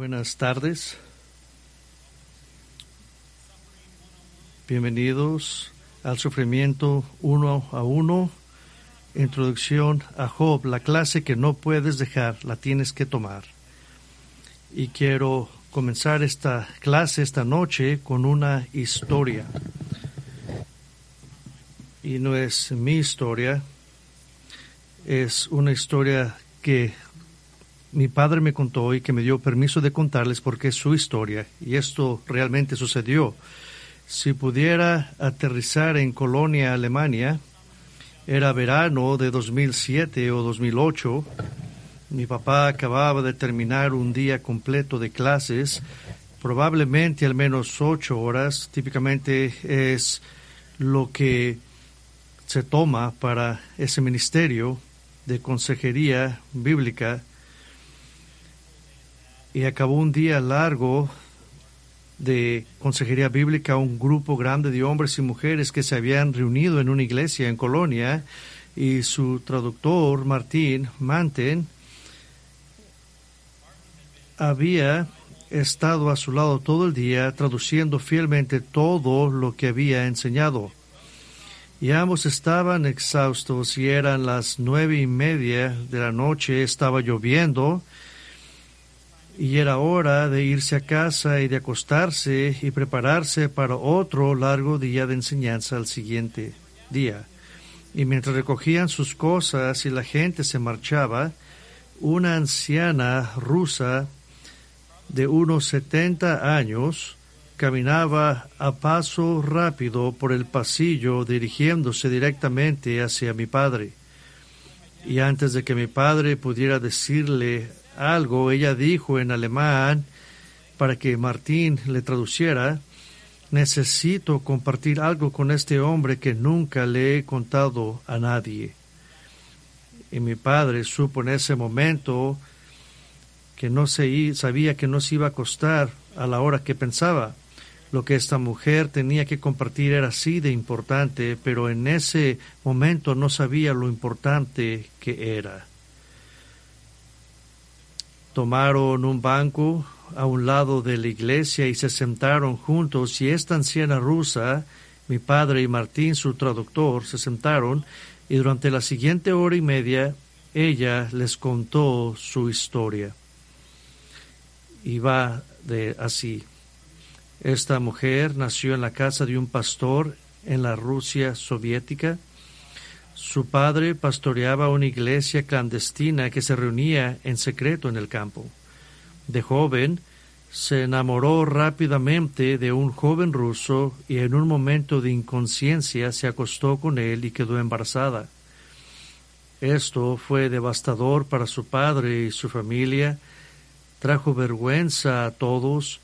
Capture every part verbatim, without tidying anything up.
Buenas tardes. Bienvenidos al Sufrimiento Uno a Uno. Introducción a Job, la clase que no puedes dejar, la tienes que tomar. Y quiero comenzar esta clase esta noche con una historia. Y no es mi historia, es una historia que mi padre me contó y que me dio permiso de contarles porque es su historia. Y esto realmente sucedió. Si pudiera aterrizar en Colonia, Alemania, era verano de dos mil siete o dos mil ocho. Mi papá acababa de terminar un día completo de clases, probablemente al menos ocho horas. Típicamente es lo que se toma para ese ministerio de consejería bíblica. Y acabó un día largo de consejería bíblica, un grupo grande de hombres y mujeres que se habían reunido en una iglesia en Colonia, y su traductor, Martín Manten, había estado a su lado todo el día traduciendo fielmente todo lo que había enseñado. Y ambos estaban exhaustos y eran las nueve y media de la noche, estaba lloviendo, y era hora de irse a casa y de acostarse y prepararse para otro largo día de enseñanza al siguiente día. Y mientras recogían sus cosas y la gente se marchaba, una anciana rusa de unos setenta años caminaba a paso rápido por el pasillo dirigiéndose directamente hacia mi padre. Y antes de que mi padre pudiera decirle algo, ella dijo en alemán, para que Martín le traduciera: necesito compartir algo con este hombre que nunca le he contado a nadie. Y mi padre supo en ese momento que no se, sabía que no se iba a acostar a la hora que pensaba. Lo que esta mujer tenía que compartir era así de importante, pero en ese momento no sabía lo importante que era. Tomaron un banco a un lado de la iglesia y se sentaron juntos, y esta anciana rusa, mi padre y Martín, su traductor, se sentaron, y durante la siguiente hora y media ella les contó su historia. Y va de así. Esta mujer nació en la casa de un pastor en la Rusia soviética. Su padre pastoreaba una iglesia clandestina que se reunía en secreto en el campo. De joven, se enamoró rápidamente de un joven ruso y en un momento de inconsciencia se acostó con él y quedó embarazada. Esto fue devastador para su padre y su familia, trajo vergüenza a todos,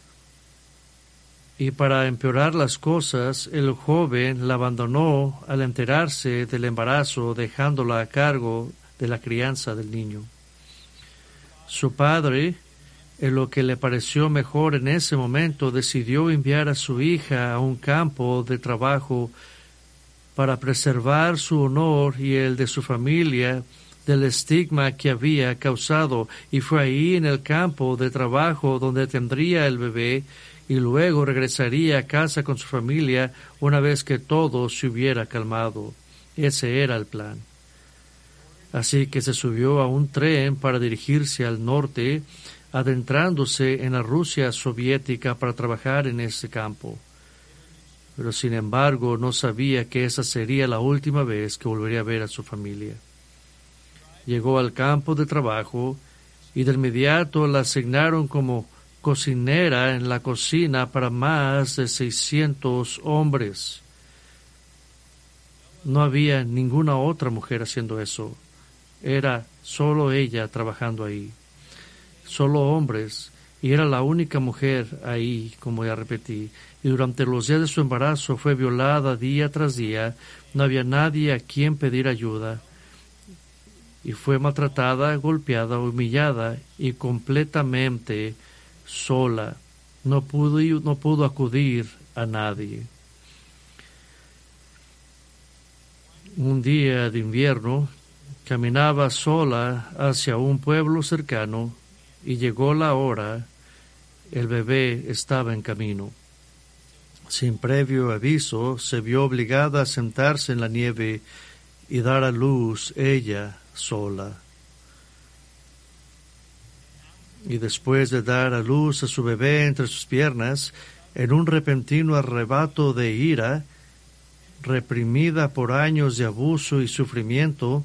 y para empeorar las cosas, el joven la abandonó al enterarse del embarazo, dejándola a cargo de la crianza del niño. Su padre, en lo que le pareció mejor en ese momento, decidió enviar a su hija a un campo de trabajo para preservar su honor y el de su familia del estigma que había causado, y fue ahí en el campo de trabajo donde tendría el bebé y luego regresaría a casa con su familia una vez que todo se hubiera calmado. Ese era el plan. Así que se subió a un tren para dirigirse al norte, adentrándose en la Rusia soviética para trabajar en ese campo. Pero sin embargo no sabía que esa sería la última vez que volvería a ver a su familia. Llegó al campo de trabajo y de inmediato la asignaron como cocinera en la cocina para más de seiscientos hombres. No había ninguna otra mujer haciendo eso. Era solo ella trabajando ahí. Solo hombres. Y era la única mujer ahí, como ya repetí. Y durante los días de su embarazo fue violada día tras día. No había nadie a quien pedir ayuda. Y fue maltratada, golpeada, humillada y completamente sola. No pudo, no pudo acudir a nadie. Un día de invierno, caminaba sola hacia un pueblo cercano y llegó la hora El bebé estaba en camino. Sin previo aviso, se vio obligada a sentarse en la nieve y dar a luz ella sola. Y después de dar a luz a su bebé entre sus piernas, en un repentino arrebato de ira, reprimida por años de abuso y sufrimiento,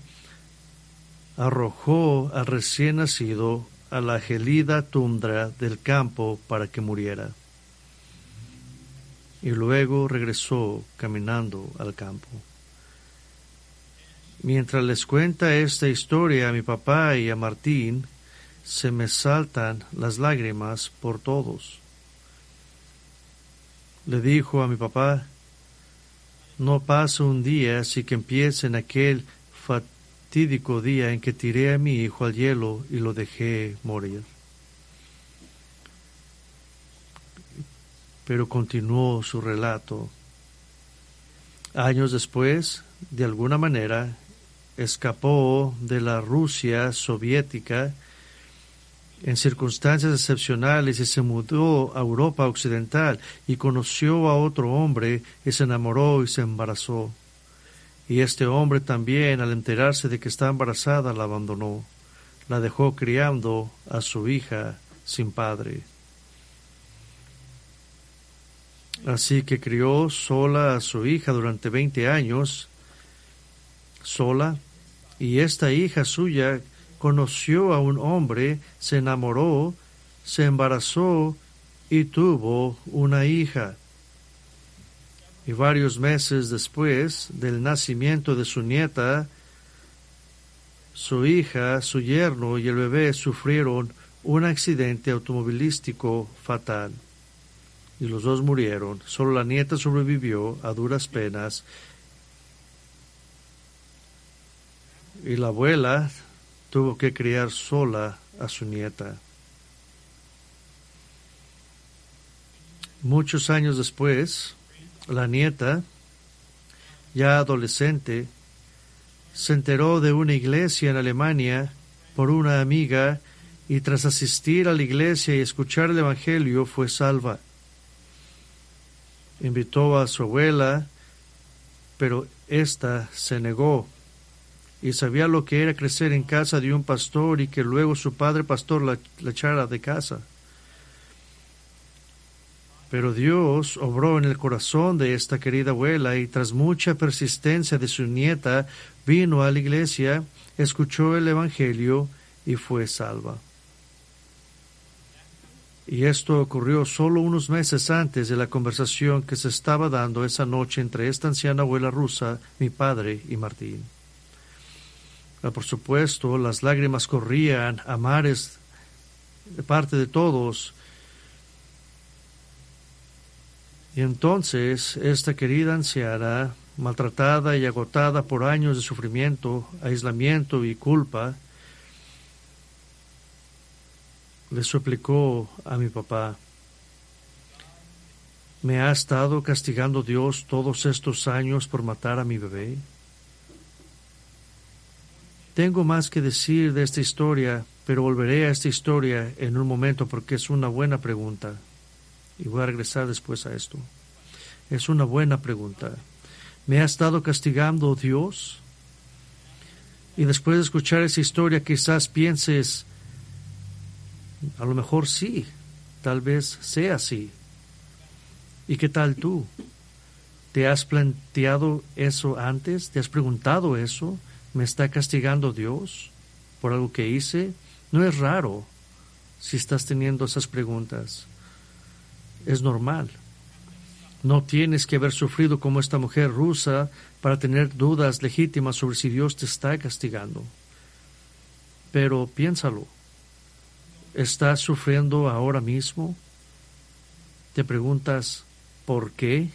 arrojó al recién nacido a la gelida tundra del campo para que muriera. Y luego regresó caminando al campo. Mientras les cuenta esta historia a mi papá y a Martín, se me saltan las lágrimas por todos. Le dijo a mi papá: no pasa un día sin que empiece en aquel fatídico día en que tiré a mi hijo al hielo y lo dejé morir. Pero continuó su relato. Años después, de alguna manera, escapó de la Rusia soviética en circunstancias excepcionales y se mudó a Europa Occidental y conoció a otro hombre y se enamoró y se embarazó. Y este hombre también, al enterarse de que estaba embarazada, la abandonó. La dejó criando a su hija sin padre. Así que crió sola a su hija durante veinte años, sola, y esta hija suya conoció a un hombre, se enamoró, se embarazó y tuvo una hija. Y varios meses después del nacimiento de su nieta, su hija, su yerno y el bebé sufrieron un accidente automovilístico fatal. Y los dos murieron. Solo la nieta sobrevivió a duras penas. Y la abuela tuvo que criar sola a su nieta. Muchos años después, la nieta, ya adolescente, se enteró de una iglesia en Alemania por una amiga y tras asistir a la iglesia y escuchar el evangelio fue salva. Invitó a su abuela, pero ésta se negó. Y sabía lo que era crecer en casa de un pastor y que luego su padre pastor la, la echara de casa. Pero Dios obró en el corazón de esta querida abuela y tras mucha persistencia de su nieta vino a la iglesia, escuchó el evangelio y fue salva. Y esto ocurrió solo unos meses antes de la conversación que se estaba dando esa noche entre esta anciana abuela rusa, mi padre y Martín. Por supuesto, las lágrimas corrían a mares de parte de todos. Y entonces, esta querida anciana, maltratada y agotada por años de sufrimiento, aislamiento y culpa, le suplicó a mi papá: ¿me ha estado castigando Dios todos estos años por matar a mi bebé? Tengo más que decir de esta historia, pero volveré a esta historia en un momento porque es una buena pregunta. Y voy a regresar después a esto. Es una buena pregunta. ¿Me ha estado castigando Dios? Y después de escuchar esa historia quizás pienses, a lo mejor sí, tal vez sea así. ¿Y qué tal tú? ¿Te has planteado eso antes? ¿Te has preguntado eso? ¿Me está castigando Dios por algo que hice? No es raro si estás teniendo esas preguntas. Es normal. No tienes que haber sufrido como esta mujer rusa para tener dudas legítimas sobre si Dios te está castigando. Pero piénsalo. ¿Estás sufriendo ahora mismo? ¿Te preguntas por qué?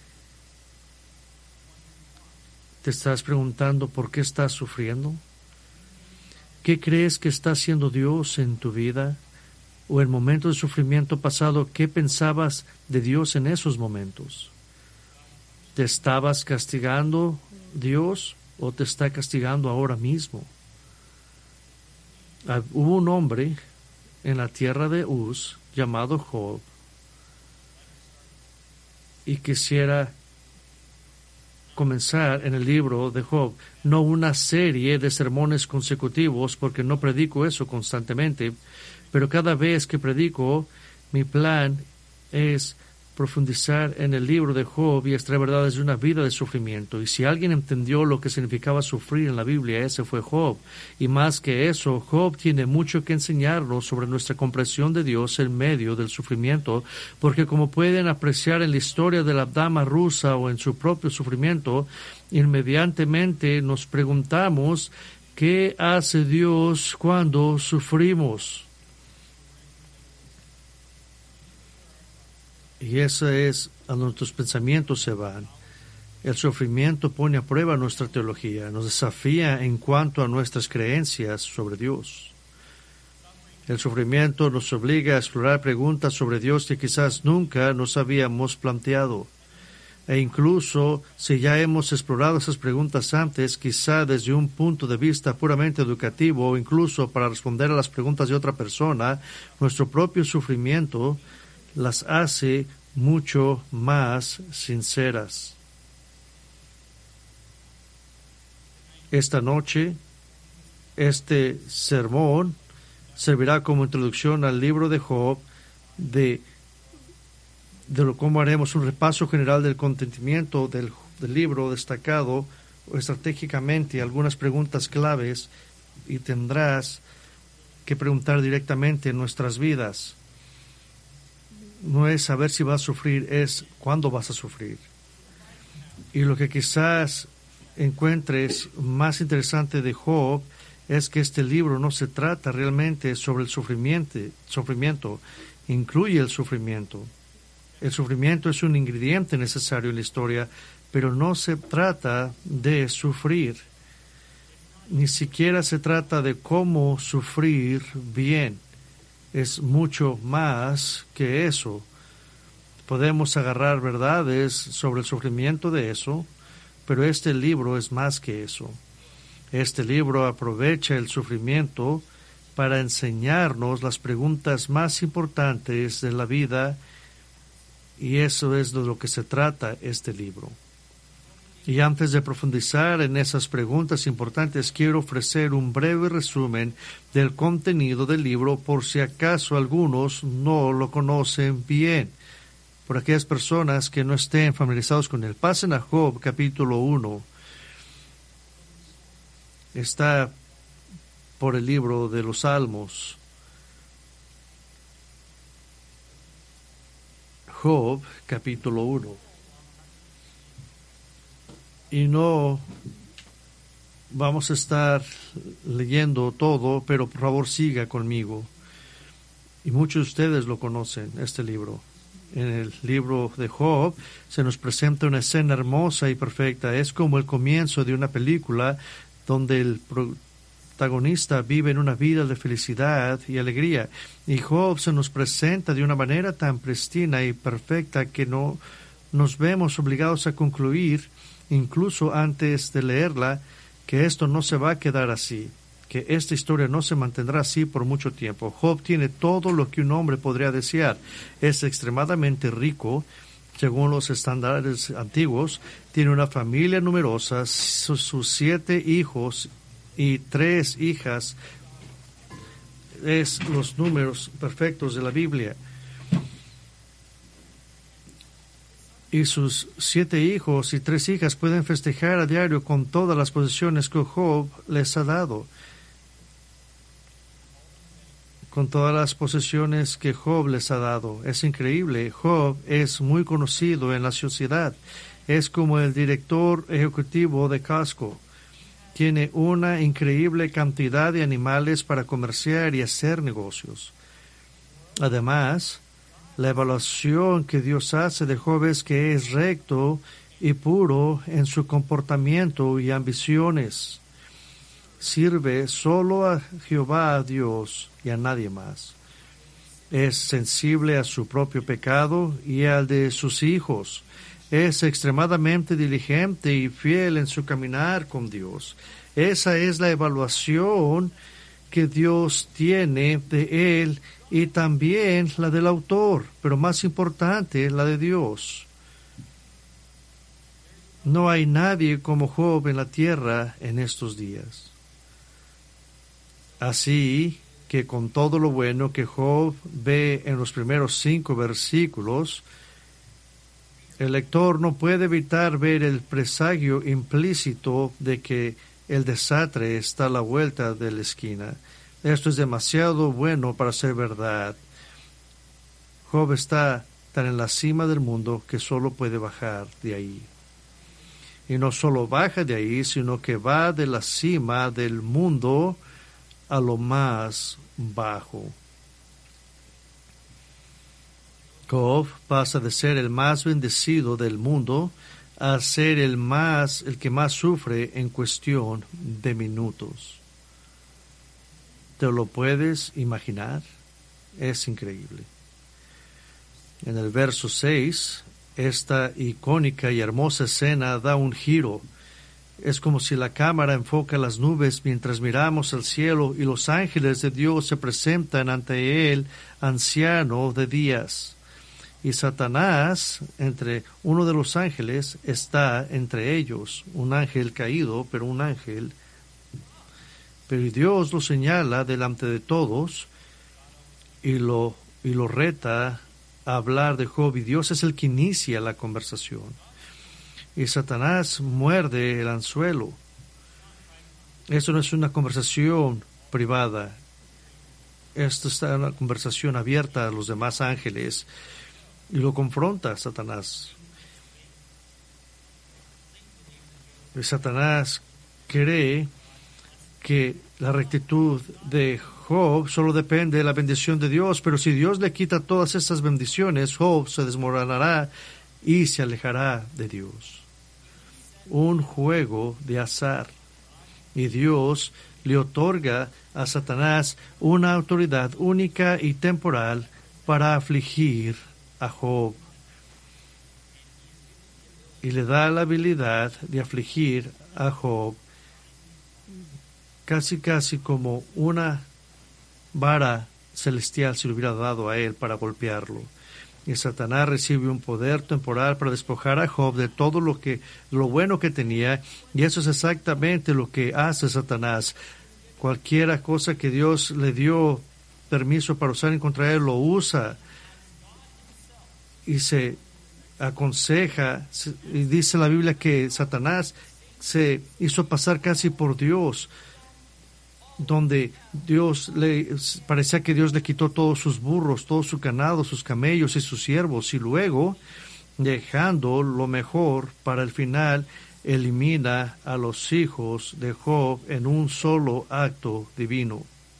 ¿Te estás preguntando por qué estás sufriendo? ¿Qué crees que está haciendo Dios en tu vida? O en momentos de sufrimiento pasado, ¿qué pensabas de Dios en esos momentos? ¿Te estabas castigando Dios o te está castigando ahora mismo? Ah, hubo un hombre en la tierra de Uz llamado Job. Y quisiera comenzar en el libro de Job, no una serie de sermones consecutivos, porque no predico eso constantemente, pero cada vez que predico, mi plan es profundizar en el libro de Job y extraer verdades de una vida de sufrimiento. Y si alguien entendió lo que significaba sufrir en la Biblia, ese fue Job. Y más que eso, Job tiene mucho que enseñarnos sobre nuestra comprensión de Dios en medio del sufrimiento, porque como pueden apreciar en la historia de la dama rusa o en su propio sufrimiento, inmediatamente nos preguntamos, ¿qué hace Dios cuando sufrimos? Y eso es a nuestros pensamientos se van. El sufrimiento pone a prueba nuestra teología, nos desafía en cuanto a nuestras creencias sobre Dios. El sufrimiento nos obliga a explorar preguntas sobre Dios que quizás nunca nos habíamos planteado. E incluso si ya hemos explorado esas preguntas antes, quizá desde un punto de vista puramente educativo o incluso para responder a las preguntas de otra persona, nuestro propio sufrimiento las hace mucho más sinceras. Esta noche, este sermón servirá como introducción al libro de Job, de, de lo cómo haremos un repaso general del contenido del, del libro destacado estratégicamente algunas preguntas claves y tendrás que preguntar directamente en nuestras vidas. No es saber si vas a sufrir, es cuándo vas a sufrir. Y lo que quizás encuentres más interesante de Job es que este libro no se trata realmente sobre el sufrimiento, sufrimiento, incluye el sufrimiento. El sufrimiento es un ingrediente necesario en la historia, pero no se trata de sufrir. Ni siquiera se trata de cómo sufrir bien. Es mucho más que eso. Podemos agarrar verdades sobre el sufrimiento de eso, pero este libro es más que eso. Este libro aprovecha el sufrimiento para enseñarnos las preguntas más importantes de la vida, y eso es de lo que se trata este libro. Y antes de profundizar en esas preguntas importantes, quiero ofrecer un breve resumen del contenido del libro por si acaso algunos no lo conocen bien. Por aquellas personas que no estén familiarizados con él, pasen a Job capítulo uno. Está por el libro de los Salmos. Job capítulo uno. Y no vamos a estar leyendo todo, pero por favor siga conmigo. Y muchos de ustedes lo conocen, este libro. En el libro de Job se nos presenta una escena hermosa y perfecta. Es como el comienzo de una película donde el protagonista vive en una vida de felicidad y alegría. Y Job se nos presenta de una manera tan pristina y perfecta que no nos vemos obligados a concluir, incluso antes de leerla, que esto no se va a quedar así, que esta historia no se mantendrá así por mucho tiempo. Job tiene todo lo que un hombre podría desear. Es extremadamente rico, según los estándares antiguos. Tiene una familia numerosa, sus, sus siete hijos y tres hijas. Es los números perfectos de la Biblia. Y sus siete hijos y tres hijas pueden festejar a diario con todas las posesiones que Job les ha dado. Con todas las posesiones que Job les ha dado. Es increíble. Job es muy conocido en la sociedad. Es como el director ejecutivo de Costco. Tiene una increíble cantidad de animales para comerciar y hacer negocios. Además, la evaluación que Dios hace de Job es que es recto y puro en su comportamiento y ambiciones. Sirve solo a Jehová, a Dios, y a nadie más. Es sensible a su propio pecado y al de sus hijos. Es extremadamente diligente y fiel en su caminar con Dios. Esa es la evaluación que Dios tiene de él y también la del autor, pero más importante, la de Dios. No hay nadie como Job en la tierra en estos días. Así que con todo lo bueno que Job ve en los primeros cinco versículos, el lector no puede evitar ver el presagio implícito de que el desastre está a la vuelta de la esquina. Esto es demasiado bueno para ser verdad. Job está tan en la cima del mundo que solo puede bajar de ahí. Y no solo baja de ahí, sino que va de la cima del mundo a lo más bajo. Job pasa de ser el más bendecido del mundo a ser el más, el que más sufre en cuestión de minutos. ¿Te lo puedes imaginar? Es increíble. En el verso seis, esta icónica y hermosa escena da un giro. Es como si la cámara enfoca las nubes mientras miramos al cielo y los ángeles de Dios se presentan ante él, anciano de días. Y Satanás, entre uno de los ángeles, está entre ellos, un ángel caído, pero un ángel. Pero Dios lo señala delante de todos y lo, y lo reta a hablar de Job, y Dios es el que inicia la conversación. Y Satanás muerde el anzuelo. Esto no es una conversación privada. Esto está en una conversación abierta a los demás ángeles. Y lo confronta Satanás. Y Satanás cree que la rectitud de Job solo depende de la bendición de Dios, pero si Dios le quita todas estas bendiciones, Job se desmoronará y se alejará de Dios. Un juego de azar. Y Dios le otorga a Satanás una autoridad única y temporal para afligir a Job. Y le da la habilidad de afligir a Job casi casi como una vara celestial se le hubiera dado a él para golpearlo. Y Satanás recibe un poder temporal para despojar a Job de todo lo que, lo bueno que tenía, y eso es exactamente lo que hace Satanás. Cualquier cosa que Dios le dio permiso para usar en contra de él, lo usa y se aconseja, y dice la Biblia que Satanás se hizo pasar casi por Dios, donde Dios le parecía que Dios le quitó todos sus burros, todo su ganado, sus camellos y sus siervos, y luego, dejando lo mejor para el final, elimina a los hijos de Job en un solo acto divino.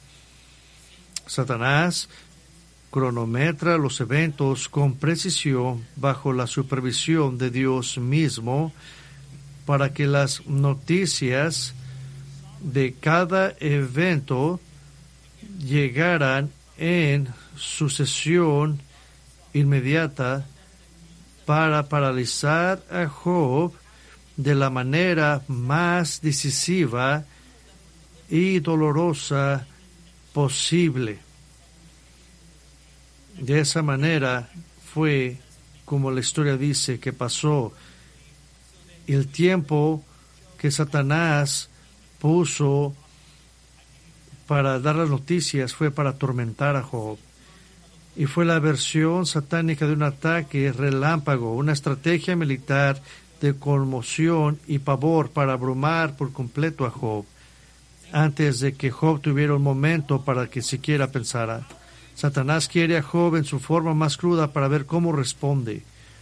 Satanás cronometra los eventos con precisión bajo la supervisión de Dios mismo para que las noticias de cada evento llegaran en sucesión inmediata para paralizar a Job de la manera más decisiva y dolorosa posible. De esa manera fue como la historia dice que pasó. El tiempo que Satanás puso para dar las noticias fue para atormentar a Job. Y fue la versión satánica de un ataque relámpago, una estrategia militar de conmoción y pavor para abrumar por completo a Job, antes de que Job tuviera un momento para que siquiera pensara. Satanás quiere a Job en su forma más cruda para ver cómo responde.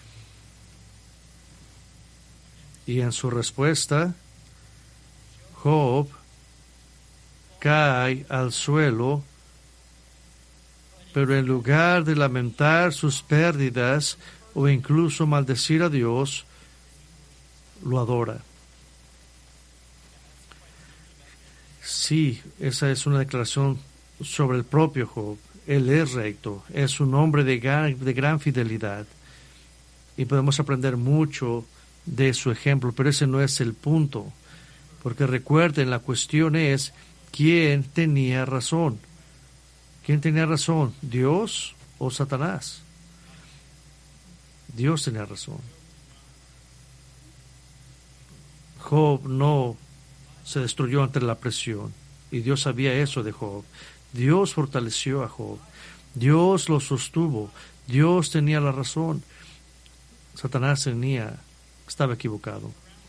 Y en su respuesta, Job cae al suelo, pero en lugar de lamentar sus pérdidas o incluso maldecir a Dios, lo adora. Sí, esa es una declaración sobre el propio Job. Él es recto, es un hombre de gran, de gran fidelidad, y podemos aprender mucho de su ejemplo, pero ese no es el punto, porque recuerden, la cuestión es quién tenía razón. ¿Quién tenía razón? ¿Dios o Satanás? Dios tenía razón. Job no se destruyó ante la presión, y Dios sabía eso de Job. Dios fortaleció a Job. Dios lo sostuvo. Dios tenía la razón. Satanás tenía, estaba equivocado.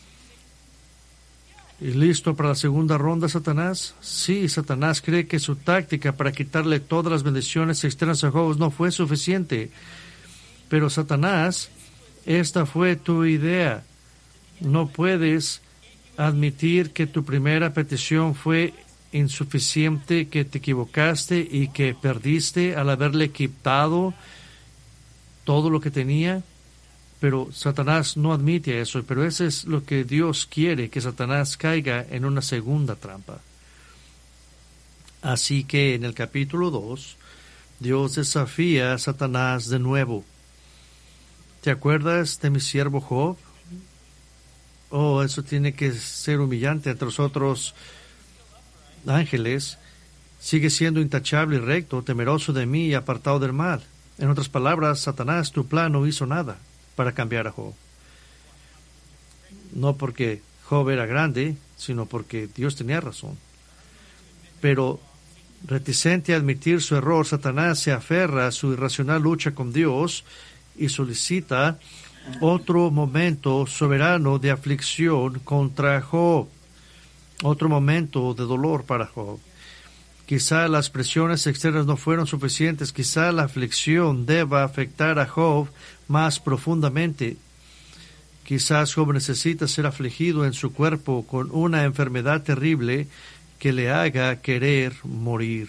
¿Y listo para la segunda ronda, Satanás? Sí, Satanás cree que su táctica para quitarle todas las bendiciones externas a Job no fue suficiente. Pero Satanás, esta fue tu idea. No puedes admitir que tu primera petición fue insuficiente, que te equivocaste y que perdiste al haberle quitado todo lo que tenía. Pero Satanás no admite eso, pero eso es lo que Dios quiere, que Satanás caiga en una segunda trampa. Así que en el capítulo dos, Dios desafía a Satanás de nuevo. ¿Te acuerdas de mi siervo Job? Oh, eso tiene que ser humillante ante los otros ángeles. Sigue siendo intachable y recto, temeroso de mí y apartado del mal. En otras palabras, Satanás, tu plan no hizo nada para cambiar a Job. No porque Job era grande, sino porque Dios tenía razón. Pero reticente a admitir su error, Satanás se aferra a su irracional lucha con Dios y solicita otro momento soberano de aflicción contra Job, otro momento de dolor para Job. Quizá las presiones externas no fueron suficientes, quizá la aflicción deba afectar a Job más profundamente. Quizás Job necesita ser afligido en su cuerpo con una enfermedad terrible que le haga querer morir.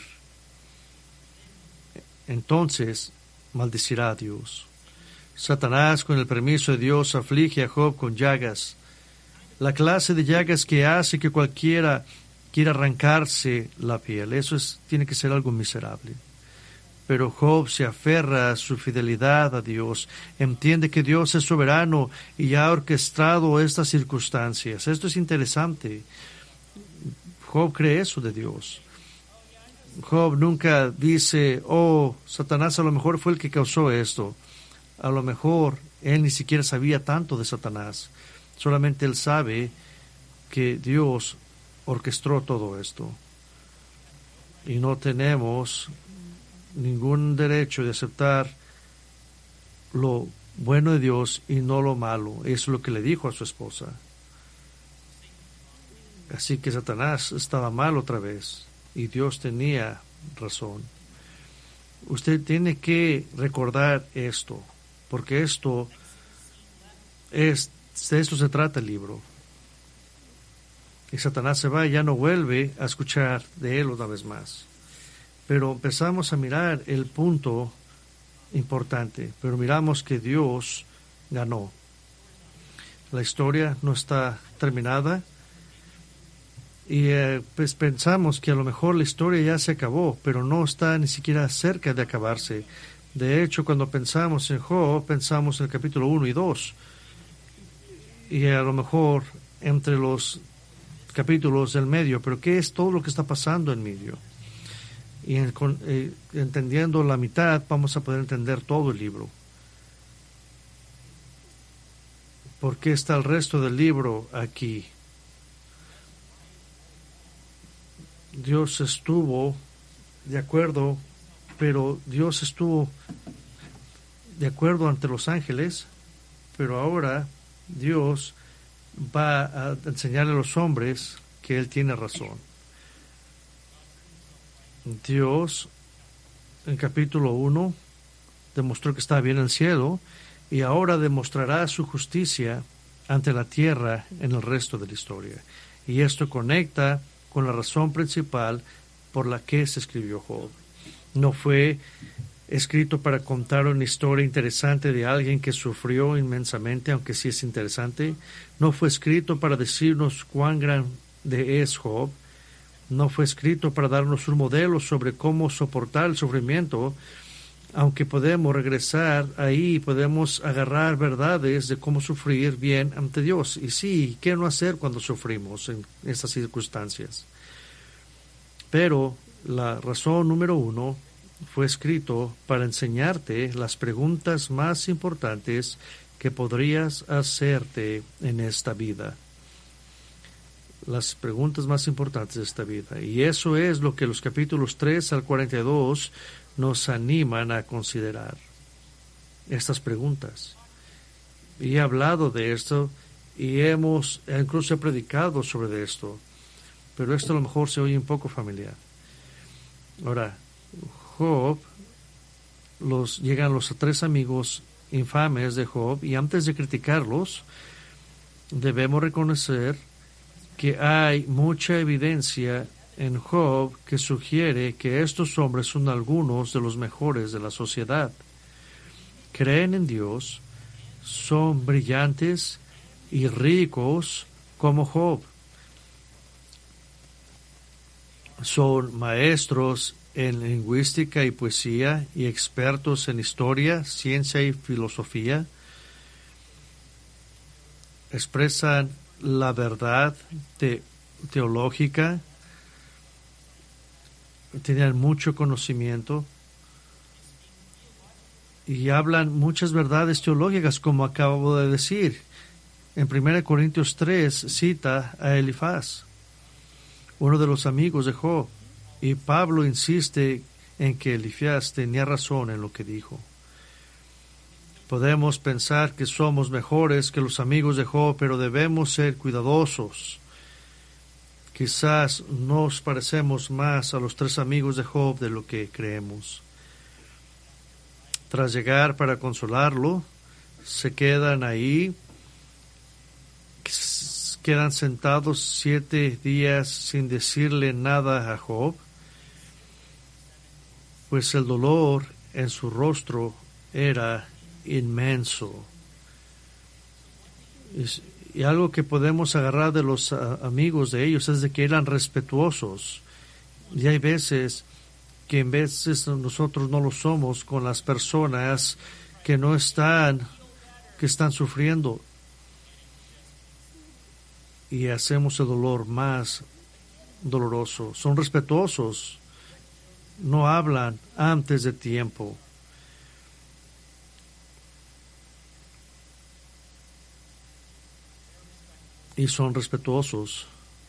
Entonces maldecirá a Dios. Satanás, con el permiso de Dios, aflige a Job con llagas. La clase de llagas que hace que cualquiera quiera arrancarse la piel. Eso es, tiene que ser algo miserable. Pero Job se aferra a su fidelidad a Dios. Entiende que Dios es soberano y ha orquestado estas circunstancias. Esto es interesante. Job cree eso de Dios. Job nunca dice, oh, Satanás a lo mejor fue el que causó esto. A lo mejor él ni siquiera sabía tanto de Satanás. Solamente él sabe que Dios orquestó todo esto. Y no tenemos ningún derecho de aceptar lo bueno de Dios y no lo malo. Eso es lo que le dijo a su esposa. Así que Satanás estaba mal otra vez y Dios tenía razón. Usted tiene que recordar esto, porque esto es, de esto se trata el libro. Y Satanás se va y ya no vuelve a escuchar de él una vez más. Pero empezamos a mirar el punto importante, pero miramos que Dios ganó. La historia no está terminada y eh, pues pensamos que a lo mejor la historia ya se acabó, pero no está ni siquiera cerca de acabarse. De hecho, cuando pensamos en Job, pensamos en el capítulo uno y dos. Y a lo mejor entre los capítulos del medio, pero ¿qué es todo lo que está pasando en medio? Y en, con, eh, entendiendo la mitad, vamos a poder entender todo el libro. ¿Por qué está el resto del libro aquí? Dios estuvo de acuerdo, pero Dios estuvo de acuerdo ante los ángeles, pero ahora Dios va a enseñarle a los hombres que Él tiene razón. Dios, en capítulo uno, demostró que estaba bien en el cielo y ahora demostrará su justicia ante la tierra en el resto de la historia. Y esto conecta con la razón principal por la que se escribió Job. No fue escrito para contar una historia interesante de alguien que sufrió inmensamente, aunque sí es interesante. No fue escrito para decirnos cuán grande es Job. No fue escrito para darnos un modelo sobre cómo soportar el sufrimiento, aunque podemos regresar ahí, podemos agarrar verdades de cómo sufrir bien ante Dios. Y sí, ¿qué no hacer cuando sufrimos en estas circunstancias? Pero la razón número uno fue escrito para enseñarte las preguntas más importantes que podrías hacerte en esta vida. Las preguntas más importantes de esta vida. Y eso es lo que los capítulos tres al cuarenta y dos nos animan a considerar. Estas preguntas. Y he hablado de esto y hemos incluso he predicado sobre esto. Pero esto a lo mejor se oye un poco familiar. Ahora, Job, los, llegan los tres amigos infames de Job, y antes de criticarlos, debemos reconocer que hay mucha evidencia en Job que sugiere que estos hombres son algunos de los mejores de la sociedad. Creen en Dios, son brillantes y ricos como Job. Son maestros en lingüística y poesía y expertos en historia, ciencia y filosofía. Expresan la verdad te- teológica, tienen mucho conocimiento y hablan muchas verdades teológicas, como acabo de decir. En primera Corintios tres cita a Elifaz, uno de los amigos de Job, y Pablo insiste en que Elifaz tenía razón en lo que dijo. Podemos pensar que somos mejores que los amigos de Job, pero debemos ser cuidadosos. Quizás nos parecemos más a los tres amigos de Job de lo que creemos. Tras llegar para consolarlo, se quedan ahí, quedan sentados siete días sin decirle nada a Job, pues el dolor en su rostro era inmenso. Y, y algo que podemos agarrar de los uh, amigos de ellos es de que eran respetuosos. Y hay veces que en veces nosotros no lo somos con las personas que no están, que están sufriendo. Y hacemos el dolor más doloroso. Son respetuosos. No hablan antes de tiempo. Y son respetuosos.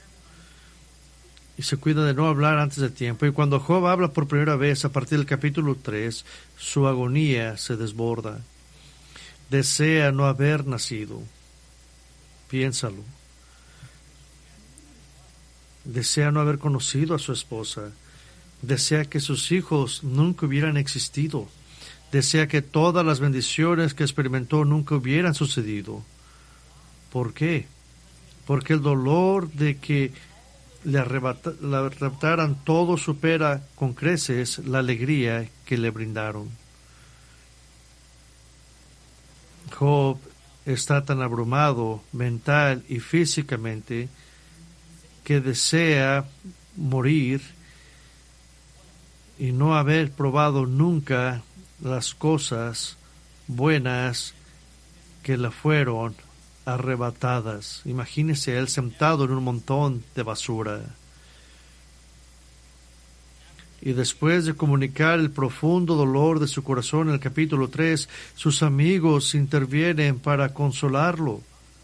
Y se cuida de no hablar antes de tiempo. Y cuando Job habla por primera vez, a partir del capítulo tres, su agonía se desborda. Desea no haber nacido. Piénsalo. Desea no haber conocido a su esposa. Desea que sus hijos nunca hubieran existido. Desea que todas las bendiciones que experimentó nunca hubieran sucedido. ¿Por qué? Porque el dolor de que le, arrebata, le arrebataran todo supera con creces la alegría que le brindaron. Job está tan abrumado mental y físicamente que desea morir y no haber probado nunca las cosas buenas que le fueron arrebatadas. Imagínese él sentado en un montón de basura. Y después de comunicar el profundo dolor de su corazón en el capítulo tres, sus amigos intervienen para consolarlo.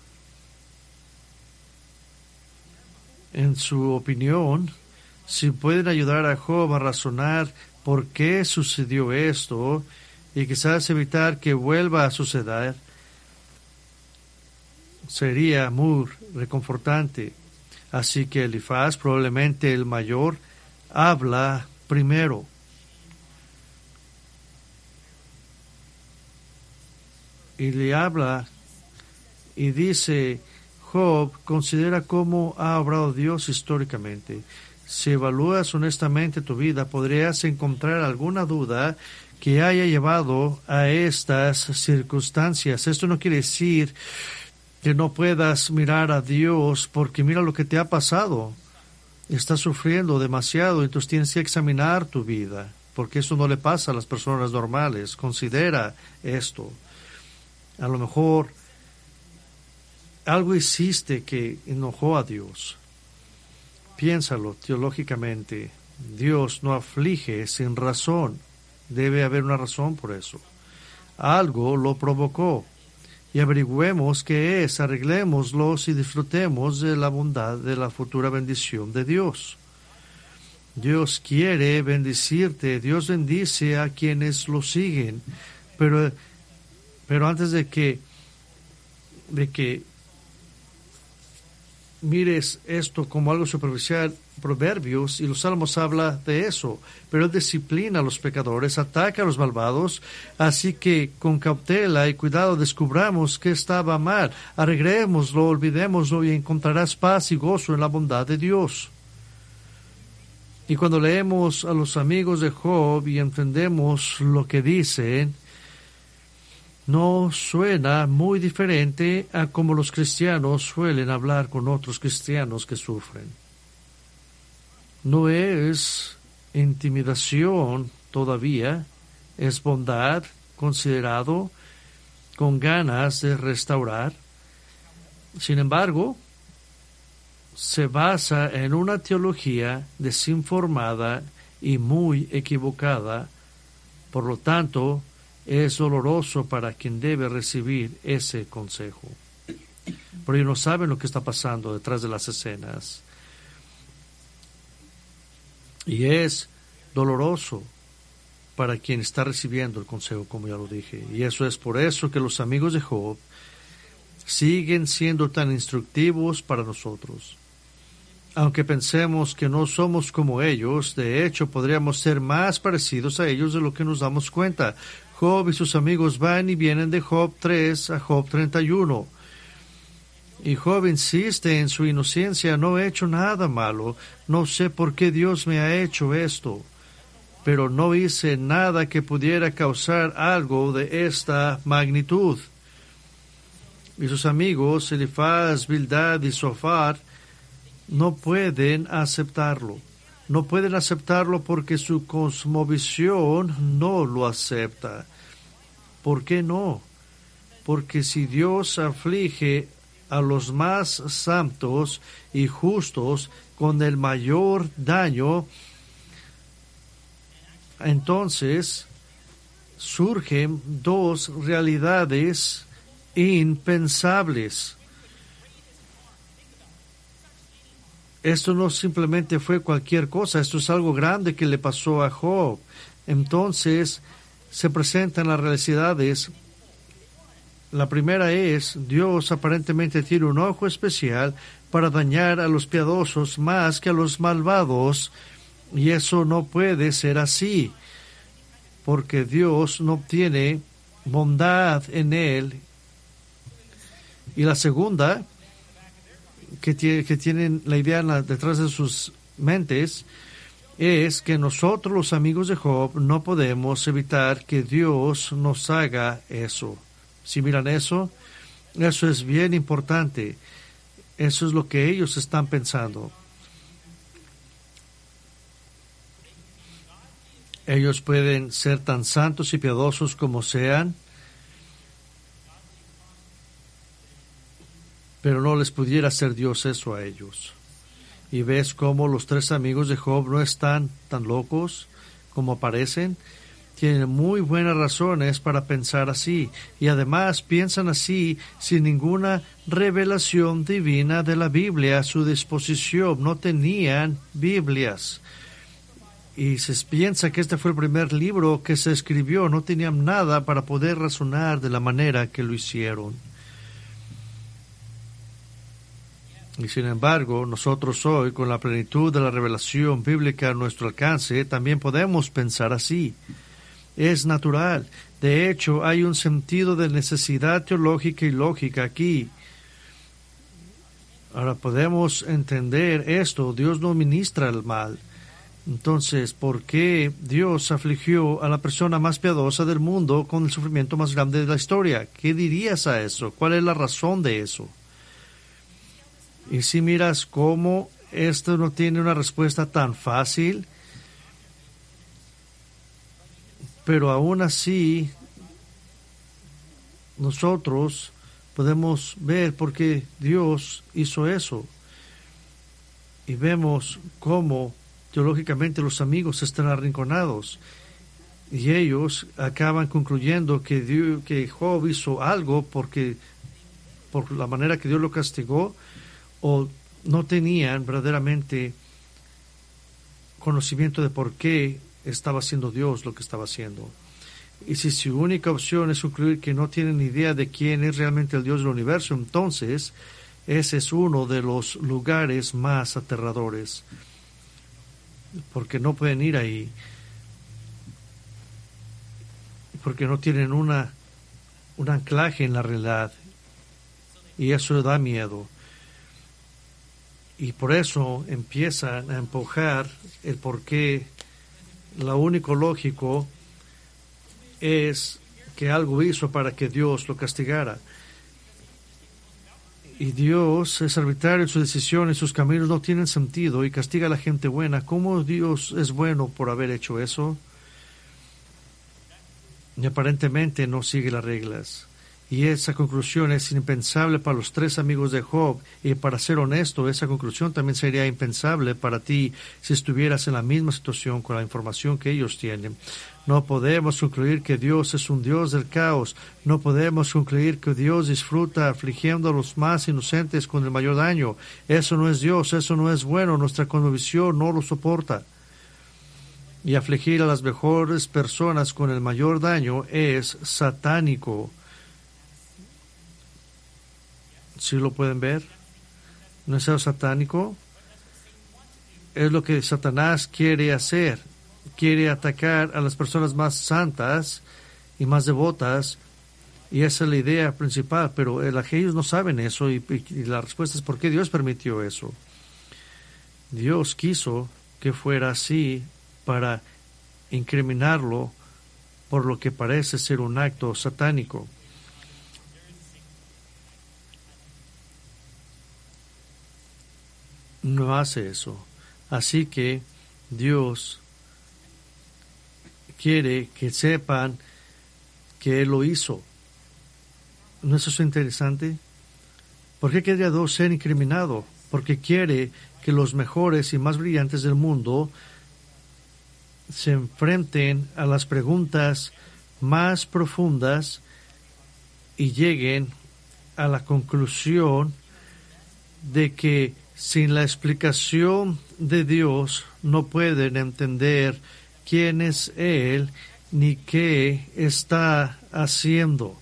En su opinión, si pueden ayudar a Job a razonar por qué sucedió esto y quizás evitar que vuelva a suceder, sería muy reconfortante. Así que Elifaz, probablemente el mayor, habla primero. Y le habla y dice: Job, considera cómo ha obrado Dios históricamente. Si evalúas honestamente tu vida, podrías encontrar alguna duda que haya llevado a estas circunstancias. Esto no quiere decir que no puedas mirar a Dios, porque mira lo que te ha pasado. Estás sufriendo demasiado, entonces tienes que examinar tu vida, porque eso no le pasa a las personas normales. Considera esto. A lo mejor algo hiciste que enojó a Dios. Piénsalo teológicamente. Dios no aflige sin razón. Debe haber una razón por eso. Algo lo provocó. Y averigüemos qué es, arreglémoslos y disfrutemos de la bondad de la futura bendición de Dios. Dios quiere bendecirte, Dios bendice a quienes lo siguen, pero, pero antes de que, de que mires esto como algo superficial, Proverbios y los Salmos habla de eso, pero Él disciplina a los pecadores, ataca a los malvados, así que con cautela y cuidado descubramos que estaba mal, arreglémoslo, olvidémoslo y encontrarás paz y gozo en la bondad de Dios. Y cuando leemos a los amigos de Job y entendemos lo que dicen, no suena muy diferente a como los cristianos suelen hablar con otros cristianos que sufren. No es intimidación todavía, es bondad considerado con ganas de restaurar. Sin embargo, se basa en una teología desinformada y muy equivocada. Por lo tanto, es doloroso para quien debe recibir ese consejo. Pero ellos no saben lo que está pasando detrás de las escenas. Y es doloroso para quien está recibiendo el consejo, como ya lo dije. Y eso es por eso que los amigos de Job siguen siendo tan instructivos para nosotros. Aunque pensemos que no somos como ellos, de hecho podríamos ser más parecidos a ellos de lo que nos damos cuenta. Job y sus amigos van y vienen de Job tres a Job treinta y uno. Y Job insiste en su inocencia, no he hecho nada malo, no sé por qué Dios me ha hecho esto, pero no hice nada que pudiera causar algo de esta magnitud. Y sus amigos, Elifaz, Bildad y Zofar, no pueden aceptarlo. No pueden aceptarlo porque su cosmovisión no lo acepta. ¿Por qué no? Porque si Dios aflige a los más santos y justos con el mayor daño, entonces surgen dos realidades impensables. Esto no simplemente fue cualquier cosa, esto es algo grande que le pasó a Job. Entonces se presentan las realidades. La primera es, Dios aparentemente tiene un ojo especial para dañar a los piadosos más que a los malvados, y eso no puede ser así, porque Dios no tiene bondad en él. Y la segunda, que, tiene, que tienen la idea detrás de sus mentes, es que nosotros los amigos de Job no podemos evitar que Dios nos haga eso. Si miran eso, eso es bien importante. Eso es lo que ellos están pensando. Ellos pueden ser tan santos y piadosos como sean, pero no les pudiera hacer Dios eso a ellos. Y ves cómo los tres amigos de Job no están tan locos como parecen. Tienen muy buenas razones para pensar así, y además piensan así sin ninguna revelación divina de la Biblia a su disposición. No tenían Biblias. Y se piensa que este fue el primer libro que se escribió. No tenían nada para poder razonar de la manera que lo hicieron. Y sin embargo, nosotros hoy, con la plenitud de la revelación bíblica a nuestro alcance, también podemos pensar así. Es natural. De hecho, hay un sentido de necesidad teológica y lógica aquí. Ahora podemos entender esto. Dios no ministra el mal. Entonces, ¿por qué Dios afligió a la persona más piadosa del mundo con el sufrimiento más grande de la historia? ¿Qué dirías a eso? ¿Cuál es la razón de eso? Y si miras cómo esto no tiene una respuesta tan fácil, pero aún así nosotros podemos ver por qué Dios hizo eso. Y vemos cómo teológicamente los amigos están arrinconados. Y ellos acaban concluyendo que, Dios, que Job hizo algo porque por la manera que Dios lo castigó, o no tenían verdaderamente conocimiento de por qué estaba haciendo Dios lo que estaba haciendo. Y si su única opción es concluir que no tienen idea de quién es realmente el Dios del universo, entonces ese es uno de los lugares más aterradores, porque no pueden ir ahí, porque no tienen una un anclaje en la realidad, y eso da miedo. Y por eso empiezan a empujar el por qué lo único lógico es que algo hizo para que Dios lo castigara. Y Dios es arbitrario en sus decisiones, sus caminos no tienen sentido y castiga a la gente buena. ¿Cómo Dios es bueno por haber hecho eso? Y aparentemente no sigue las reglas. Y esa conclusión es impensable para los tres amigos de Job. Y para ser honesto, esa conclusión también sería impensable para ti si estuvieras en la misma situación con la información que ellos tienen. No podemos concluir que Dios es un Dios del caos. No podemos concluir que Dios disfruta afligiendo a los más inocentes con el mayor daño. Eso no es Dios, eso no es bueno. Nuestra cosmovisión no lo soporta. Y afligir a las mejores personas con el mayor daño es satánico. ¿Sí lo pueden ver? ¿No es eso satánico? Es lo que Satanás quiere hacer. Quiere atacar a las personas más santas y más devotas, y esa es la idea principal, pero el, ellos no saben eso, y, y, y la respuesta es ¿por qué Dios permitió eso? Dios quiso que fuera así para incriminarlo por lo que parece ser un acto satánico. No hace eso. Así que Dios quiere que sepan que Él lo hizo. ¿No es eso interesante? ¿Por qué quería Dios ser incriminado? Porque quiere que los mejores y más brillantes del mundo se enfrenten a las preguntas más profundas y lleguen a la conclusión de que sin la explicación de Dios no pueden entender quién es Él ni qué está haciendo.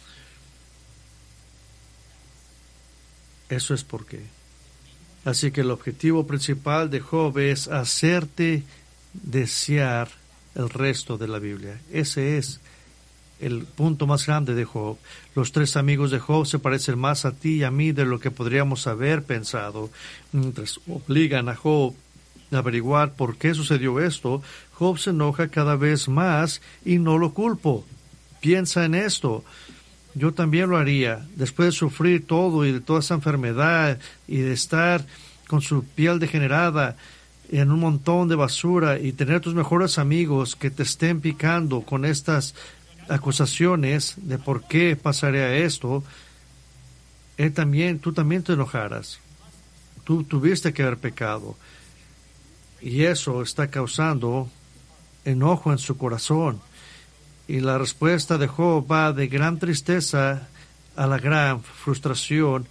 Eso es por qué. Así que el objetivo principal de Job es hacerte desear el resto de la Biblia. Ese es el punto más grande de Job. Los tres amigos de Job se parecen más a ti y a mí de lo que podríamos haber pensado. Mientras obligan a Job a averiguar por qué sucedió esto, Job se enoja cada vez más y no lo culpo. Piensa en esto. Yo también lo haría. Después de sufrir todo y de toda esa enfermedad y de estar con su piel degenerada en un montón de basura y tener tus mejores amigos que te estén picando con estas acusaciones de por qué pasaría esto, él también, tú también te enojarás. Tú tuviste que haber pecado. Y eso está causando enojo en su corazón. Y la respuesta de Job va de gran tristeza a la gran frustración.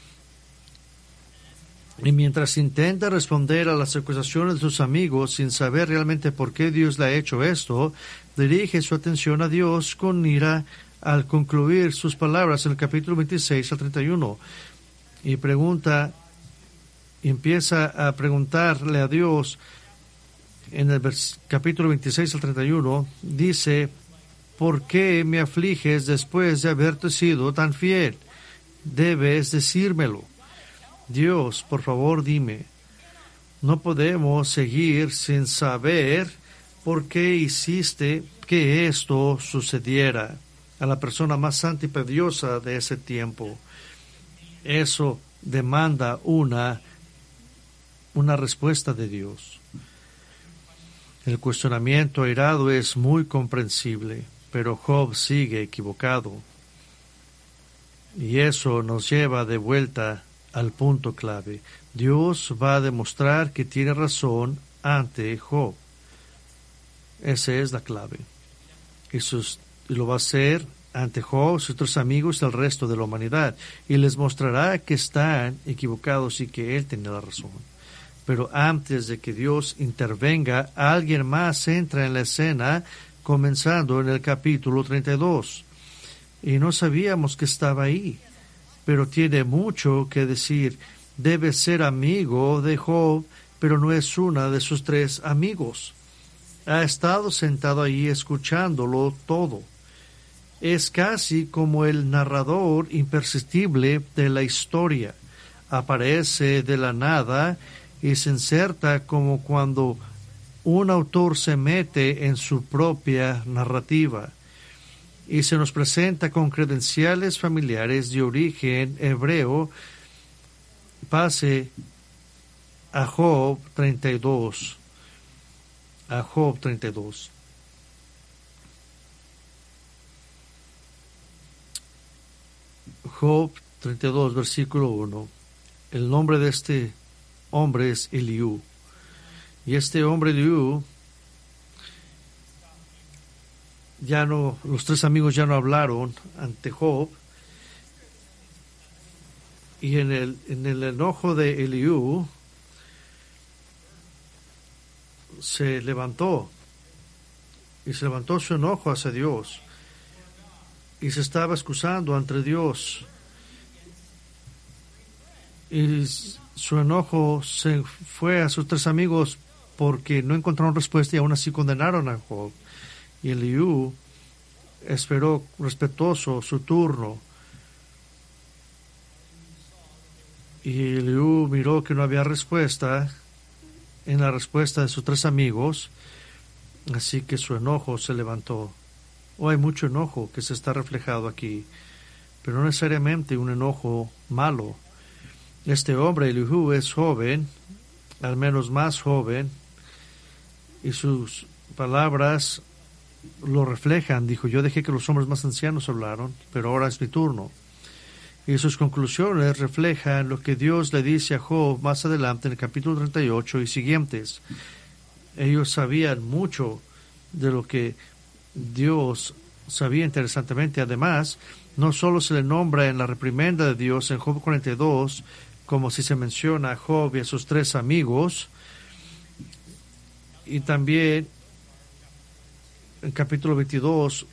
Y mientras intenta responder a las acusaciones de sus amigos sin saber realmente por qué Dios le ha hecho esto, dirige su atención a Dios con ira al concluir sus palabras en el capítulo veintiséis al treinta y uno. Y pregunta, y empieza a preguntarle a Dios en el vers- capítulo veintiséis al treinta y uno, dice: ¿por qué me afliges después de haberte sido tan fiel? Debes decírmelo. Dios, por favor, dime. No podemos seguir sin saber por qué hiciste que esto sucediera a la persona más santa y pediosa de ese tiempo. Eso demanda una, una respuesta de Dios. El cuestionamiento airado es muy comprensible, pero Job sigue equivocado. Y eso nos lleva de vuelta al punto clave. Dios va a demostrar que tiene razón ante Job. Esa es la clave. y, sus, y lo va a hacer ante Job, sus otros amigos y el resto de la humanidad, y les mostrará que están equivocados y que él tiene la razón. Pero antes de que Dios intervenga, alguien más entra en la escena, comenzando en el capítulo treinta y dos. Y no sabíamos que estaba ahí, pero tiene mucho que decir. Debe ser amigo de Job, pero no es una de sus tres amigos. Ha estado sentado ahí escuchándolo todo. Es casi como el narrador imperceptible de la historia. Aparece de la nada y se inserta como cuando un autor se mete en su propia narrativa y se nos presenta con credenciales familiares de origen hebreo. Pase a Job treinta y dos. A Job treinta y dos. Job treinta y dos, versículo uno. El nombre de este hombre es Eliú. Y este hombre Eliú, ya no, los tres amigos ya no hablaron ante Job. Y en el, en el enojo de Eliú, se levantó. Y se levantó su enojo hacia Dios. Y se estaba excusando ante Dios. Y su enojo se fue a sus tres amigos porque no encontraron respuesta y aún así condenaron a Job. Y Eliú esperó respetuoso su turno. Y Eliú miró que no había respuesta en la respuesta de sus tres amigos, así que su enojo se levantó. O hay mucho enojo que se está reflejado aquí, pero no necesariamente un enojo malo. Este hombre, Eliú, es joven, al menos más joven, y sus palabras lo reflejan. Dijo: yo dejé que los hombres más ancianos hablaron, pero ahora es mi turno. Y sus conclusiones reflejan lo que Dios le dice a Job más adelante en el capítulo treinta y ocho y siguientes. Ellos sabían mucho de lo que Dios sabía interesantemente. Además, no solo se le nombra en la reprimenda de Dios en Job cuarenta y dos, como si se menciona a Job y a sus tres amigos, y también en capítulo veintidós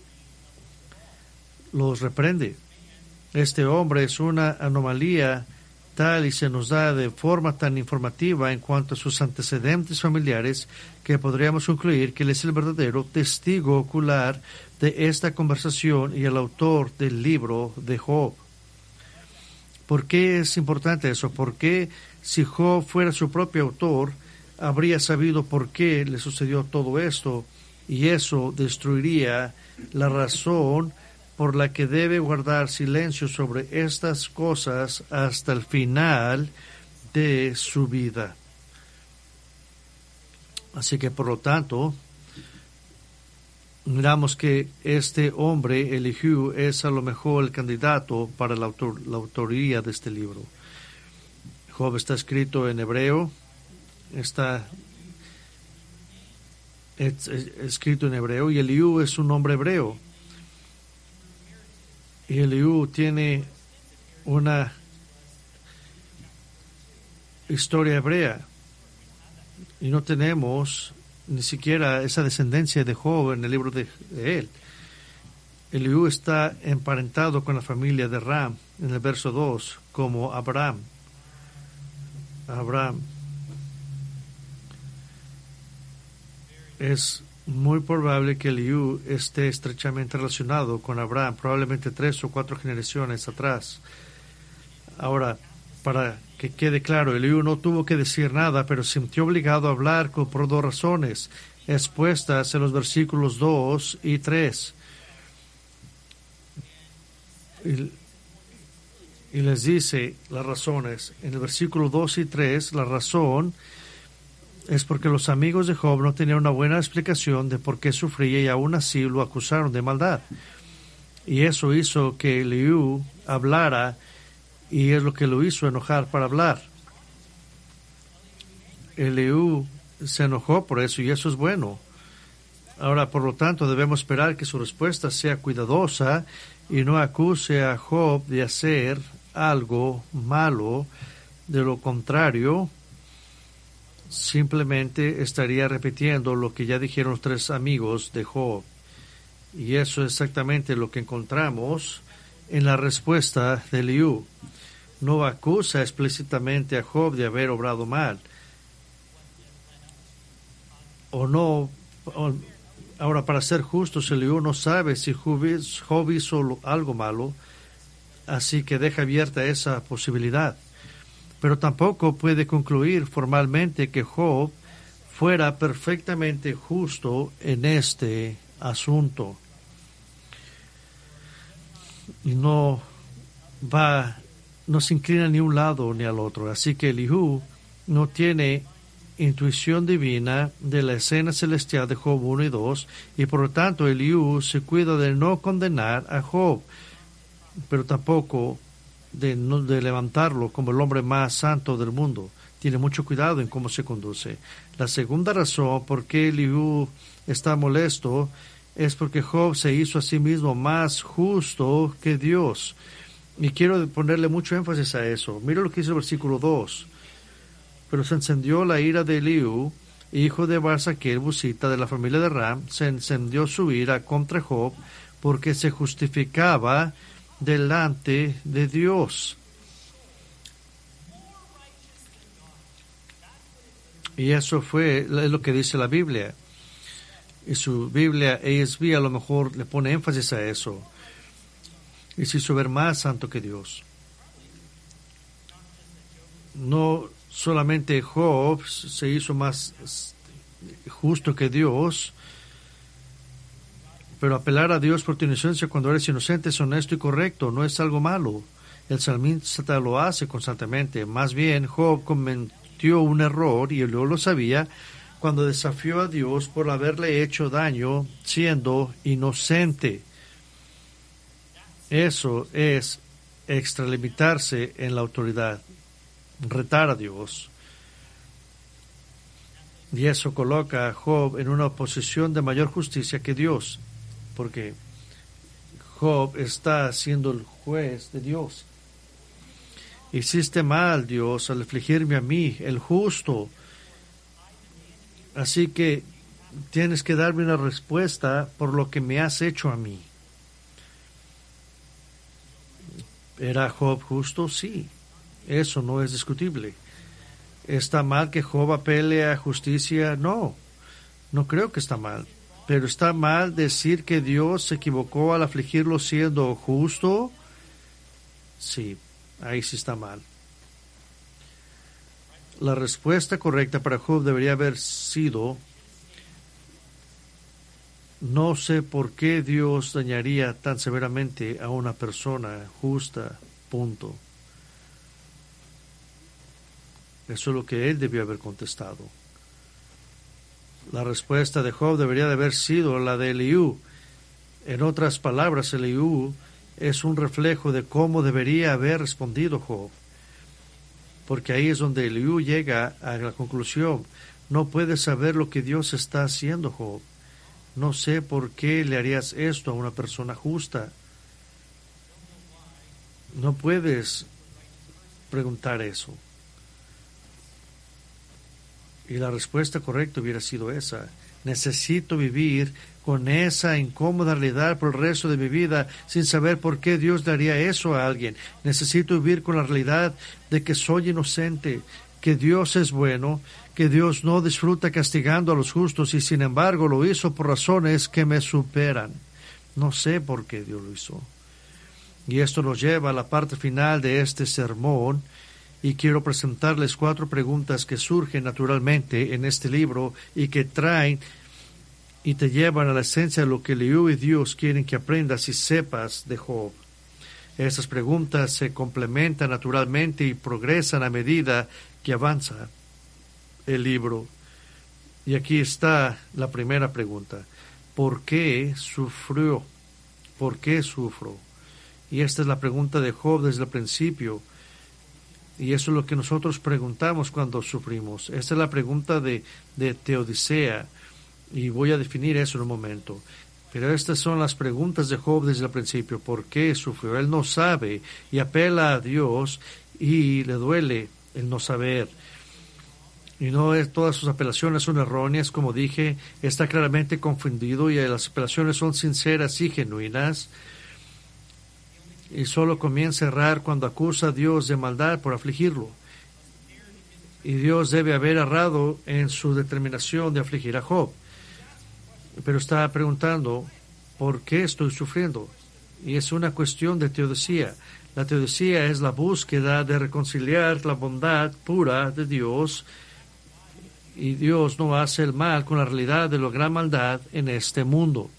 los reprende. Este hombre es una anomalía tal y se nos da de forma tan informativa en cuanto a sus antecedentes familiares que podríamos concluir que él es el verdadero testigo ocular de esta conversación y el autor del libro de Job. ¿Por qué es importante eso? Porque si Job fuera su propio autor, habría sabido por qué le sucedió todo esto, y eso destruiría la razón por la que debe guardar silencio sobre estas cosas hasta el final de su vida. Así que, por lo tanto, miramos que este hombre, Eliú, es a lo mejor el candidato para la, autor, la autoría de este libro. Job está escrito en hebreo, está es, es, escrito en hebreo, y Eliú es un nombre hebreo. Y Eliú tiene una historia hebrea. Y no tenemos ni siquiera esa descendencia de Job en el libro de, de él. Eliú está emparentado con la familia de Ram en el verso dos, como Abraham. Abraham. Es muy probable que Eliú esté estrechamente relacionado con Abraham, probablemente tres o cuatro generaciones atrás. Ahora, para que quede claro, Eliú no tuvo que decir nada, pero se sintió obligado a hablar por dos razones, expuestas en los versículos dos y tres. Y, y les dice las razones. En el versículo dos y tres, la razón es porque los amigos de Job no tenían una buena explicación de por qué sufría y aún así lo acusaron de maldad. Y eso hizo que Eliú hablara, y es lo que lo hizo enojar para hablar. Eliú se enojó por eso, y eso es bueno. Ahora, por lo tanto, debemos esperar que su respuesta sea cuidadosa y no acuse a Job de hacer algo malo. De lo contrario, simplemente estaría repitiendo lo que ya dijeron los tres amigos de Job. Y eso es exactamente lo que encontramos en la respuesta de Eliú. No acusa explícitamente a Job de haber obrado mal. O no. O, ahora, para ser justos, Eliú no sabe si Job hizo algo malo, así que deja abierta esa posibilidad. Pero tampoco puede concluir formalmente que Job fuera perfectamente justo en este asunto. Y no va, no se inclina ni a un lado ni al otro. Así que Eliú no tiene intuición divina de la escena celestial de Job uno y dos, y por lo tanto Eliú se cuida de no condenar a Job, pero tampoco de, no, de levantarlo como el hombre más santo del mundo. Tiene mucho cuidado en cómo se conduce. La segunda razón por qué Eliú está molesto es porque Job se hizo a sí mismo más justo que Dios. Y quiero ponerle mucho énfasis a eso. Mira lo que dice el versículo dos. Pero se encendió la ira de Eliú, hijo de Barzaquel, busita de la familia de Ram, se encendió su ira contra Job porque se justificaba delante de Dios. Y eso fue es lo que dice la Biblia. Y su Biblia A S V a lo mejor le pone énfasis a eso. Y se hizo ver más santo que Dios. No solamente Job se hizo más justo que Dios, pero apelar a Dios por tu inocencia cuando eres inocente es honesto y correcto, no es algo malo. El salmista lo hace constantemente. Más bien, Job cometió un error, y él lo sabía, cuando desafió a Dios por haberle hecho daño siendo inocente. Eso es extralimitarse en la autoridad, retar a Dios. Y eso coloca a Job en una posición de mayor justicia que Dios, porque Job está siendo el juez de Dios. Hiciste mal, Dios, al afligirme a mí, el justo. Así que tienes que darme una respuesta por lo que me has hecho a mí. ¿Era Job justo? Sí. Eso no es discutible. ¿Está mal que Job apele a justicia? No. No creo que está mal. Pero ¿está mal decir que Dios se equivocó al afligirlo siendo justo? Sí. Ahí sí está mal. La respuesta correcta para Job debería haber sido: no sé por qué Dios dañaría tan severamente a una persona justa, punto. Eso es lo que él debió haber contestado. La respuesta de Job debería de haber sido la de Eliú. En otras palabras, Eliú es un reflejo de cómo debería haber respondido Job. Porque ahí es donde Eliú llega a la conclusión: no puedes saber lo que Dios está haciendo, Job. No sé por qué le harías esto a una persona justa. No puedes preguntar eso. Y la respuesta correcta hubiera sido esa: necesito vivir con esa incómoda realidad por el resto de mi vida sin saber por qué Dios le haría eso a alguien. Necesito vivir con la realidad de que soy inocente, que Dios es bueno, que Dios no disfruta castigando a los justos y sin embargo lo hizo por razones que me superan. No sé por qué Dios lo hizo. Y esto nos lleva a la parte final de este sermón, y quiero presentarles cuatro preguntas que surgen naturalmente en este libro y que traen y te llevan a la esencia de lo que Eliú y Dios quieren que aprendas y sepas de Job. Estas preguntas se complementan naturalmente y progresan a medida que avanza el libro. Y aquí está la primera pregunta: ¿por qué sufrió? ¿Por qué sufro? Y esta es la pregunta de Job desde el principio. Y eso es lo que nosotros preguntamos cuando sufrimos. Esta es la pregunta de, de Teodicea. Y voy a definir eso en un momento. Pero estas son las preguntas de Job desde el principio. ¿Por qué sufrió? Él no sabe y apela a Dios y le duele el no saber. Y no es, todas sus apelaciones son erróneas, como dije, está claramente confundido y las apelaciones son sinceras y genuinas. Y solo comienza a errar cuando acusa a Dios de maldad por afligirlo. Y Dios debe haber errado en su determinación de afligir a Job. Pero está preguntando, ¿por qué estoy sufriendo? Y es una cuestión de teodicea. La teodicea es la búsqueda de reconciliar la bondad pura de Dios, y Dios no hace el mal con la realidad de la gran maldad en este mundo.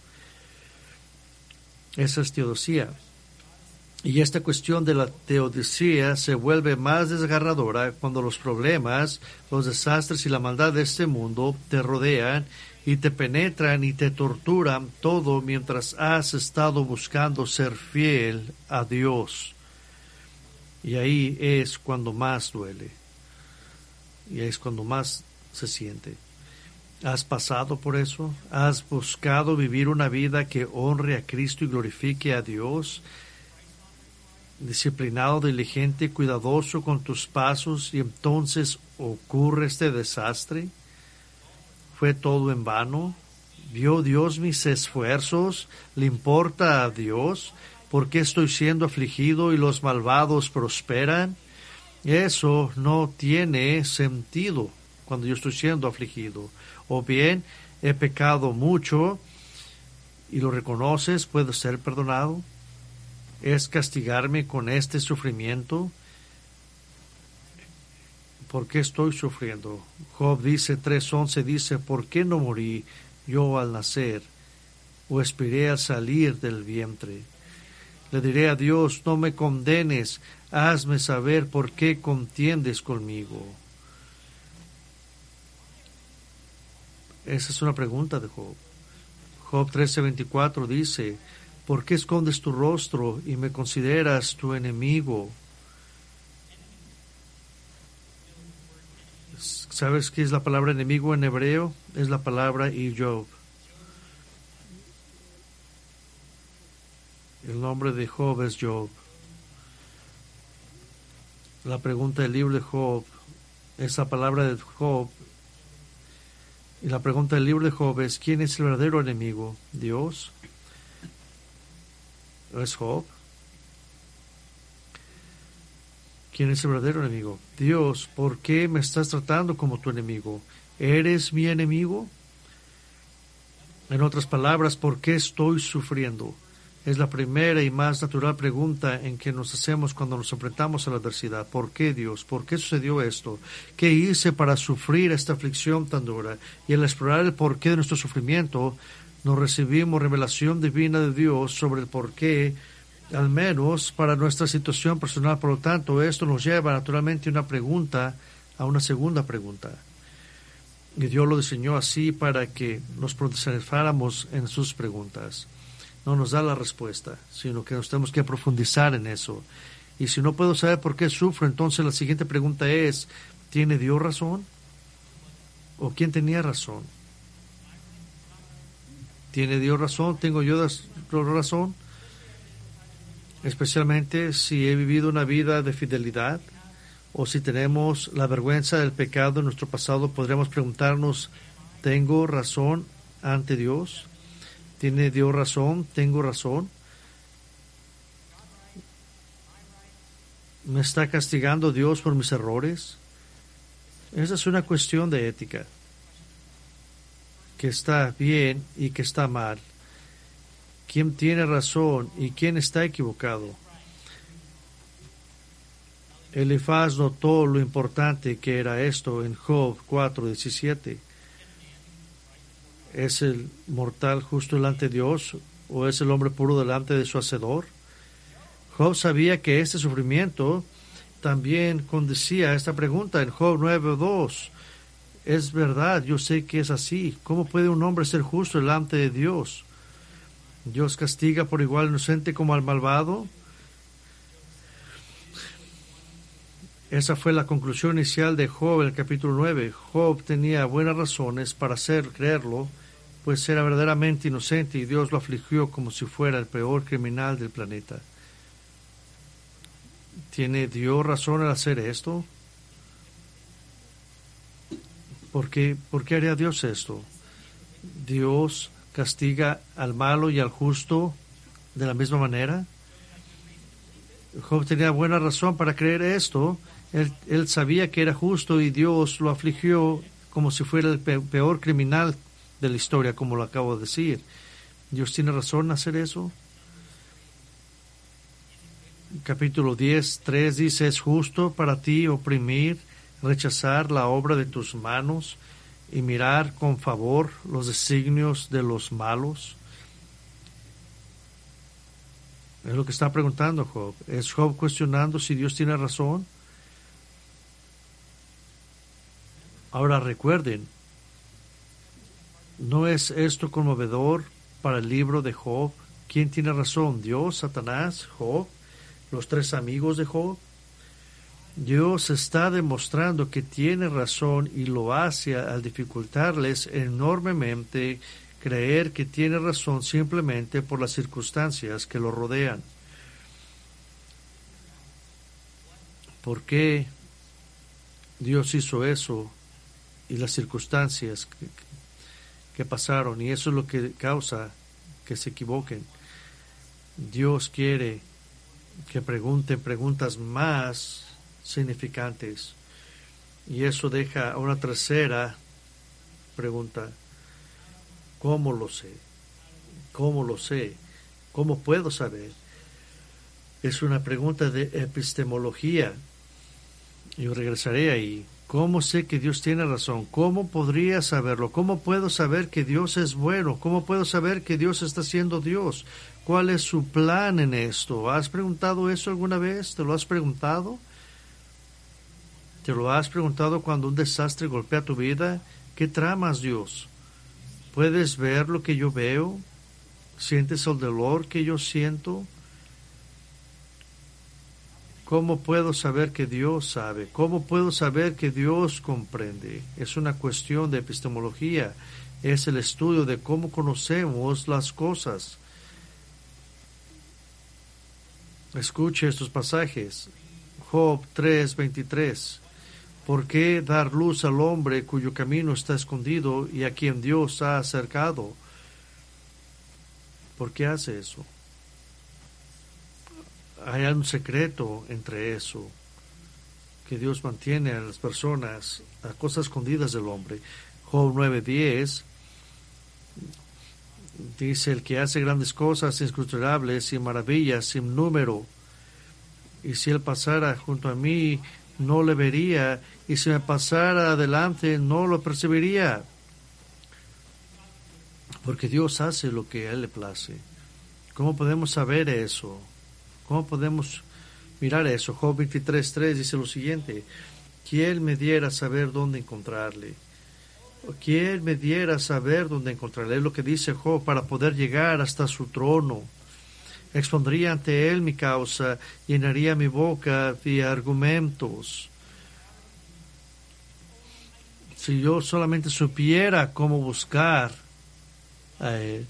Esa es teodicea. Y esta cuestión de la teodicea se vuelve más desgarradora cuando los problemas, los desastres y la maldad de este mundo te rodean y te penetran y te torturan todo mientras has estado buscando ser fiel a Dios. Y ahí es cuando más duele. Y ahí es cuando más se siente. ¿Has pasado por eso? ¿Has buscado vivir una vida que honre a Cristo y glorifique a Dios? Disciplinado, diligente, cuidadoso con tus pasos, y entonces ocurre este desastre. ¿Fue todo en vano? ¿Vio Dios mis esfuerzos? ¿Le importa a Dios? ¿Por qué estoy siendo afligido y los malvados prosperan? Eso no tiene sentido cuando yo estoy siendo afligido. O bien, he pecado mucho y lo reconoces, ¿puedo ser perdonado? ¿Es castigarme con este sufrimiento? ¿Por qué estoy sufriendo? Job dice, tres once dice, ¿por qué no morí yo al nacer, o esperé al salir del vientre? Le diré a Dios, no me condenes, hazme saber por qué contiendes conmigo. Esa es una pregunta de Job. Job trece veinticuatro dice, ¿por qué escondes tu rostro y me consideras tu enemigo? ¿Sabes qué es la palabra enemigo en hebreo? Es la palabra Ijob. El nombre de Job es Job. La pregunta del libro de Job es la palabra de Job. Y la pregunta del libro de Job es, ¿quién es el verdadero enemigo? ¿Dios? ¿O es Job? ¿Quién es el verdadero enemigo? Dios. ¿Por qué me estás tratando como tu enemigo? ¿Eres mi enemigo? En otras palabras, ¿por qué estoy sufriendo? Es la primera y más natural pregunta en que nos hacemos cuando nos enfrentamos a la adversidad. ¿Por qué, Dios? ¿Por qué sucedió esto? ¿Qué hice para sufrir esta aflicción tan dura? Y al explorar el porqué de nuestro sufrimiento, nos recibimos revelación divina de Dios sobre el porqué, al menos para nuestra situación personal. Por lo tanto, esto nos lleva naturalmente una pregunta a una segunda pregunta. Y Dios lo diseñó así para que nos procesáramos en sus preguntas. No nos da la respuesta, sino que nos tenemos que profundizar en eso. Y si no puedo saber por qué sufro, entonces la siguiente pregunta es, ¿tiene Dios razón? ¿O quién tenía razón? ¿Tiene Dios razón? ¿Tengo yo razón? Especialmente si he vivido una vida de fidelidad, o si tenemos la vergüenza del pecado en nuestro pasado, podremos preguntarnos, ¿tengo razón ante Dios? ¿Tiene Dios razón? ¿Tengo razón? ¿Me está castigando Dios por mis errores? Esa es una cuestión de ética, que está bien y que está mal. ¿Quién tiene razón y quién está equivocado? Elifaz notó lo importante que era esto en Job cuatro diecisiete. ¿Es el mortal justo delante de Dios o es el hombre puro delante de su Hacedor? Job sabía que este sufrimiento también condecía a esta pregunta en Job nueve dos. Es verdad, yo sé que es así. ¿Cómo puede un hombre ser justo delante de Dios? ¿Dios castiga por igual al inocente como al malvado? Esa fue la conclusión inicial de Job en el capítulo nueve. Job tenía buenas razones para hacer creerlo pues era verdaderamente inocente y Dios lo afligió como si fuera el peor criminal del planeta. ¿Tiene Dios razón al hacer esto? ¿Por qué, ¿Por qué haría Dios esto? ¿Dios castiga al malo y al justo de la misma manera? Job tenía buena razón para creer esto. Él, él sabía que era justo y Dios lo afligió como si fuera el peor criminal de la historia, como lo acabo de decir. ¿Dios tiene razón en hacer eso? Capítulo diez, tres dice: ¿es justo para ti oprimir, rechazar la obra de tus manos y mirar con favor los designios de los malos? Es lo que está preguntando Job. ¿Es Job cuestionando si Dios tiene razón? Ahora recuerden, ¿no es esto conmovedor para el libro de Job? ¿Quién tiene razón? ¿Dios, Satanás, Job, los tres amigos de Job? Dios está demostrando que tiene razón y lo hace al dificultarles enormemente creer que tiene razón simplemente por las circunstancias que lo rodean. ¿Por qué Dios hizo eso y las circunstancias que, que pasaron? Y eso es lo que causa que se equivoquen. Dios quiere que pregunten preguntas más significantes. Y eso deja una tercera pregunta. ¿Cómo lo sé? ¿Cómo lo sé? ¿Cómo puedo saber? Es una pregunta de epistemología. Yo regresaré ahí. ¿Cómo sé que Dios tiene razón? ¿Cómo podría saberlo? ¿Cómo puedo saber que Dios es bueno? ¿Cómo puedo saber que Dios está siendo Dios? ¿Cuál es su plan en esto? ¿Has preguntado eso alguna vez? ¿Te lo has preguntado? ¿Te lo has preguntado cuando un desastre golpea tu vida? ¿Qué tramas, Dios? ¿Puedes ver lo que yo veo? ¿Sientes el dolor que yo siento? ¿Cómo puedo saber que Dios sabe? ¿Cómo puedo saber que Dios comprende? Es una cuestión de epistemología. Es el estudio de cómo conocemos las cosas. Escuche estos pasajes. Job tres, veintitrés. ¿Por qué dar luz al hombre cuyo camino está escondido y a quien Dios ha acercado? ¿Por qué hace eso? Hay un secreto entre eso, que Dios mantiene a las personas, a cosas escondidas del hombre. Job nueve, diez dice: el que hace grandes cosas inscrutables y maravillas sin número, y si él pasara junto a mí, no le vería, y si me pasara adelante, no lo percibiría. Porque Dios hace lo que a Él le place. ¿Cómo podemos saber eso? ¿Cómo podemos mirar eso? Job veintitrés, tres dice lo siguiente: ¿quién me diera saber dónde encontrarle? ¿Quién me diera saber dónde encontrarle? Es lo que dice Job, para poder llegar hasta su trono. Expondría ante él mi causa, llenaría mi boca de argumentos. Si yo solamente supiera cómo buscar a él.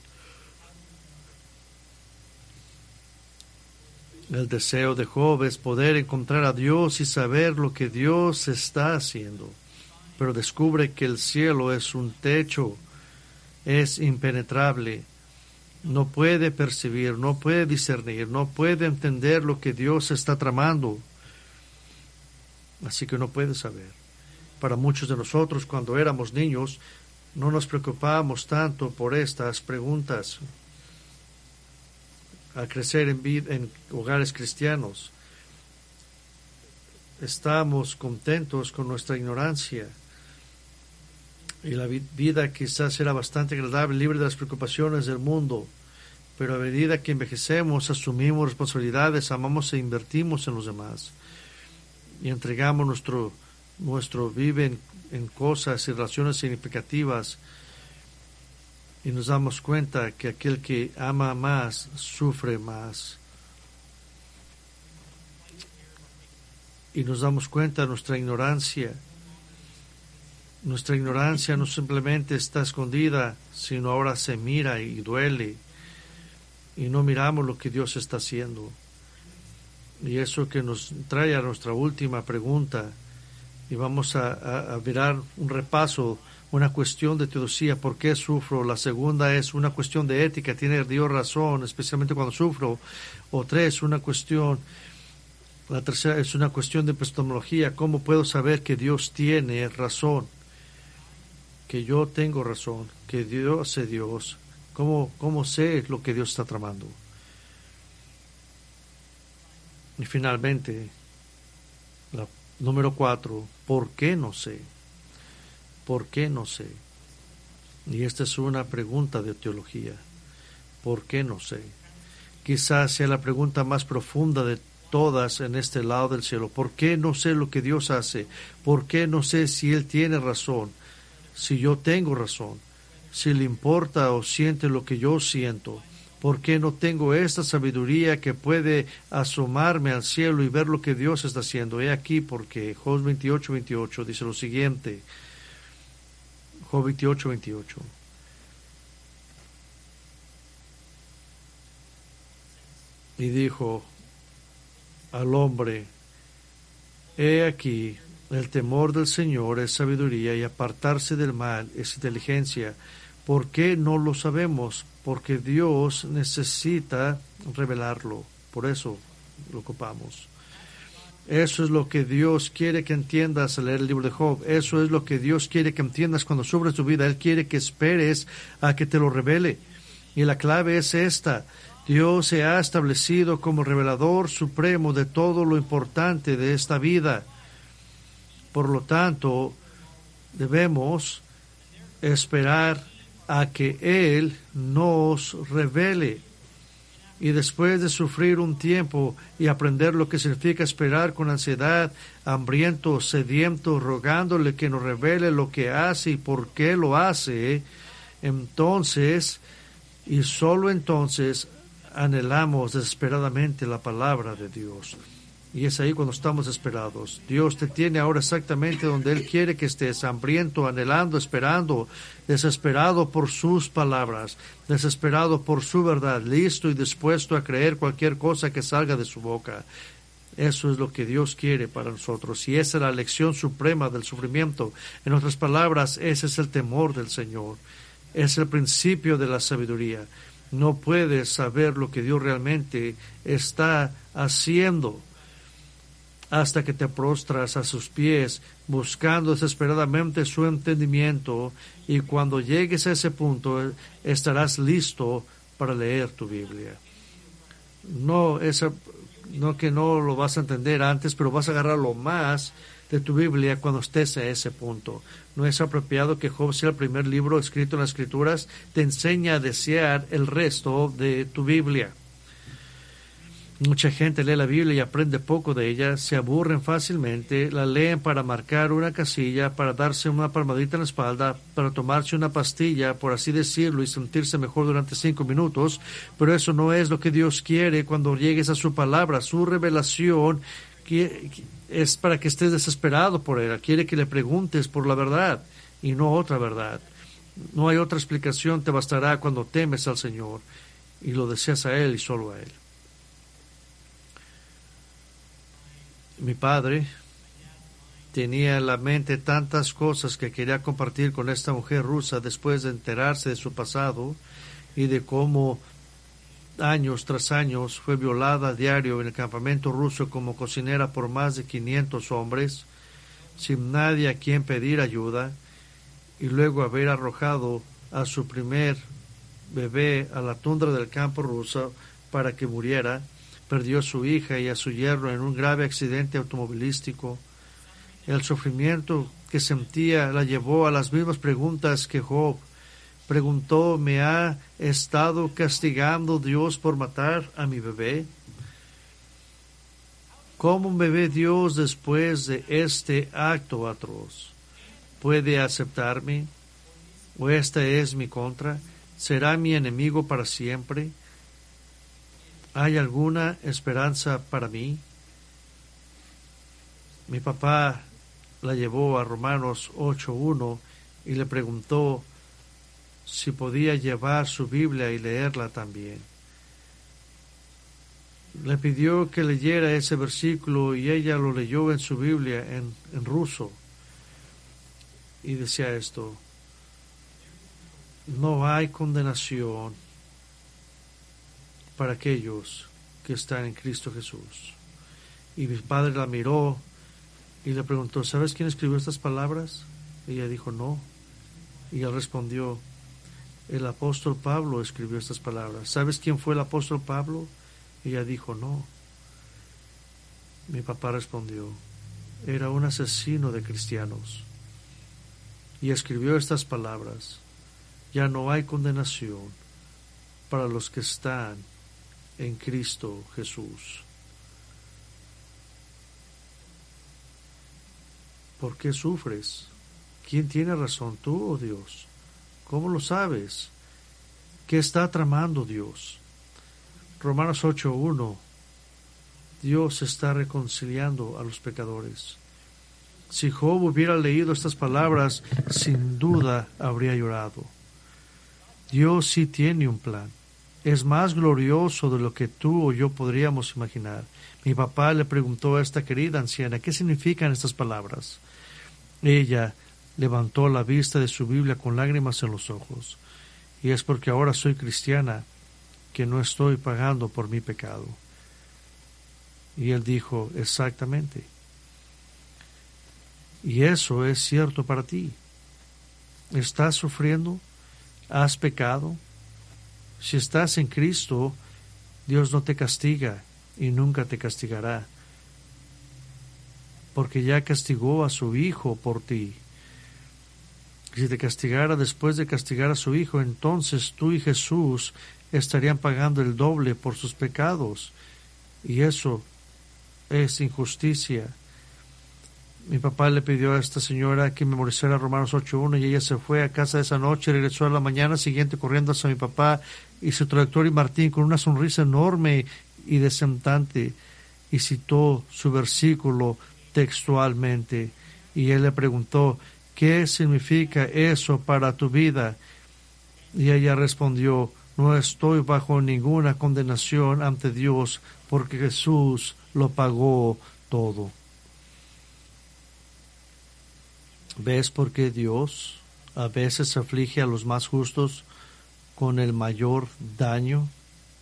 El deseo de Job es poder encontrar a Dios y saber lo que Dios está haciendo. Pero descubre que el cielo es un techo, es impenetrable. No puede percibir, no puede discernir, no puede entender lo que Dios está tramando. Así que no puede saber. Para muchos de nosotros, cuando éramos niños, no nos preocupábamos tanto por estas preguntas. Al crecer en, vida, en hogares cristianos, estamos contentos con nuestra ignorancia. Y la vida quizás era bastante agradable, libre de las preocupaciones del mundo. Pero a medida que envejecemos, asumimos responsabilidades, amamos e invertimos en los demás. Y entregamos nuestro, nuestro vive en, en cosas y relaciones significativas. Y nos damos cuenta que aquel que ama más, sufre más. Y nos damos cuenta de nuestra ignorancia. Nuestra ignorancia no simplemente está escondida, sino ahora se mira y duele. Y no miramos lo que Dios está haciendo. Y eso que nos trae a nuestra última pregunta. Y vamos a, a, a mirar un repaso, una cuestión de teología, ¿por qué sufro? La segunda es una cuestión de ética, ¿tiene Dios razón, especialmente cuando sufro? O tres, una cuestión, la tercera es una cuestión de epistemología, ¿cómo puedo saber que Dios tiene razón? Que yo tengo razón, que Dios es Dios. ¿Cómo, cómo sé lo que Dios está tramando? Y finalmente, la número cuatro, ¿por qué no sé? ¿Por qué no sé? Y esta es una pregunta de teología. ¿Por qué no sé? Quizás sea la pregunta más profunda de todas en este lado del cielo. ¿Por qué no sé lo que Dios hace? ¿Por qué no sé si Él tiene razón? Si yo tengo razón, si le importa o siente lo que yo siento, ¿por qué no tengo esta sabiduría que puede asomarme al cielo y ver lo que Dios está haciendo? He aquí porque Job veintiocho, veintiocho dice lo siguiente. Job veintiocho, veintiocho. Y dijo al hombre, he aquí, el temor del Señor es sabiduría y apartarse del mal es inteligencia. ¿Por qué no lo sabemos? Porque Dios necesita revelarlo. Por eso lo ocupamos. Eso es lo que Dios quiere que entiendas al leer el libro de Job. Eso es lo que Dios quiere que entiendas cuando sufres tu vida. Él quiere que esperes a que te lo revele. Y la clave es esta. Dios se ha establecido como revelador supremo de todo lo importante de esta vida. Por lo tanto, debemos esperar a que Él nos revele. Y después de sufrir un tiempo y aprender lo que significa esperar con ansiedad, hambriento, sediento, rogándole que nos revele lo que hace y por qué lo hace, entonces, y solo entonces, anhelamos desesperadamente la palabra de Dios. Y es ahí cuando estamos esperados. Dios te tiene ahora exactamente donde Él quiere que estés, hambriento, anhelando, esperando, desesperado por sus palabras, desesperado por su verdad, listo y dispuesto a creer cualquier cosa que salga de su boca. Eso es lo que Dios quiere para nosotros. Y esa es la lección suprema del sufrimiento. En otras palabras, ese es el temor del Señor. Es el principio de la sabiduría. No puedes saber lo que Dios realmente está haciendo hasta que te prostras a sus pies, buscando desesperadamente su entendimiento, y cuando llegues a ese punto, estarás listo para leer tu Biblia. No, esa, no que no lo vas a entender antes, pero vas a agarrar lo más de tu Biblia cuando estés a ese punto. No es apropiado que Job sea el primer libro escrito en las Escrituras, te enseña a desear el resto de tu Biblia. Mucha gente lee la Biblia y aprende poco de ella, se aburren fácilmente, la leen para marcar una casilla, para darse una palmadita en la espalda, para tomarse una pastilla, por así decirlo, y sentirse mejor durante cinco minutos, pero eso no es lo que Dios quiere cuando llegues a su palabra. Su revelación es para que estés desesperado por ella, quiere que le preguntes por la verdad y no otra verdad. No hay otra explicación, te bastará cuando temes al Señor y lo deseas a Él y solo a Él. Mi padre tenía en la mente tantas cosas que quería compartir con esta mujer rusa después de enterarse de su pasado y de cómo años tras años fue violada a diario en el campamento ruso como cocinera por más de quinientos hombres, sin nadie a quien pedir ayuda, y luego haber arrojado a su primer bebé a la tundra del campo ruso para que muriera. Perdió a su hija y a su yerno en un grave accidente automovilístico. El sufrimiento que sentía la llevó a las mismas preguntas que Job. Preguntó, ¿me ha estado castigando Dios por matar a mi bebé? ¿Cómo me ve Dios después de este acto atroz? ¿Puede aceptarme? ¿O esta es mi contra? ¿Será mi enemigo para siempre? ¿Hay alguna esperanza para mí? Mi papá la llevó a Romanos ocho uno y le preguntó si podía llevar su Biblia y leerla también. Le pidió que leyera ese versículo y ella lo leyó en su Biblia en, en ruso. Y decía esto: no hay condenación para aquellos que están en Cristo Jesús. Y mi padre la miró y le preguntó: ¿sabes quién escribió estas palabras? Y ella dijo: no. Y él respondió: el apóstol Pablo escribió estas palabras. ¿Sabes quién fue el apóstol Pablo? Y ella dijo: no. Mi papá respondió: era un asesino de cristianos. Y escribió estas palabras: ya no hay condenación para los que están en Cristo Jesús. ¿Por qué sufres? ¿Quién tiene razón, tú o Dios? ¿Cómo lo sabes? ¿Qué está tramando Dios? Romanos ocho uno. Dios está reconciliando a los pecadores. Si Job hubiera leído estas palabras, sin duda habría llorado. Dios sí tiene un plan. Es más glorioso de lo que tú o yo podríamos imaginar. Mi papá le preguntó a esta querida anciana: ¿qué significan estas palabras? Ella levantó la vista de su Biblia con lágrimas en los ojos. Y es porque ahora soy cristiana que no estoy pagando por mi pecado. Y él dijo: exactamente. Y eso es cierto para ti. ¿Estás sufriendo? ¿Has pecado? Si estás en Cristo, Dios no te castiga y nunca te castigará, porque ya castigó a su Hijo por ti. Si te castigara después de castigar a su Hijo, entonces tú y Jesús estarían pagando el doble por sus pecados, y eso es injusticia. Mi papá le pidió a esta señora que memorizara Romanos ocho uno y ella se fue a casa esa noche, regresó a la mañana siguiente corriendo hacia mi papá y su traductor y Martín con una sonrisa enorme y descentante, y citó su versículo textualmente. Y él le preguntó: ¿qué significa eso para tu vida? Y ella respondió: no estoy bajo ninguna condenación ante Dios, porque Jesús lo pagó todo. ¿Ves por qué Dios a veces aflige a los más justos con el mayor daño?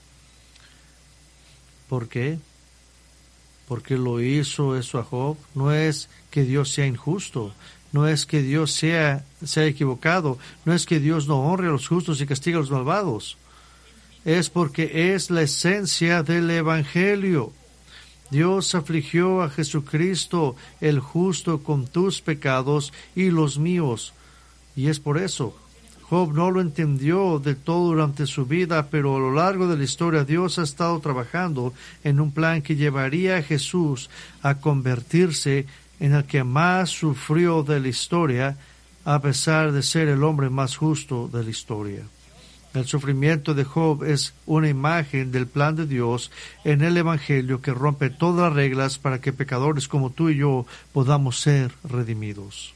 ¿Por qué? Porque lo hizo eso a Job. No es que Dios sea injusto, no es que Dios sea, sea equivocado, no es que Dios no honre a los justos y castiga a los malvados. Es porque es la esencia del Evangelio. Dios afligió a Jesucristo el justo con tus pecados y los míos. Y es por eso. Job no lo entendió de todo durante su vida, pero a lo largo de la historia Dios ha estado trabajando en un plan que llevaría a Jesús a convertirse en el que más sufrió de la historia, a pesar de ser el hombre más justo de la historia. El sufrimiento de Job es una imagen del plan de Dios en el Evangelio que rompe todas las reglas para que pecadores como tú y yo podamos ser redimidos.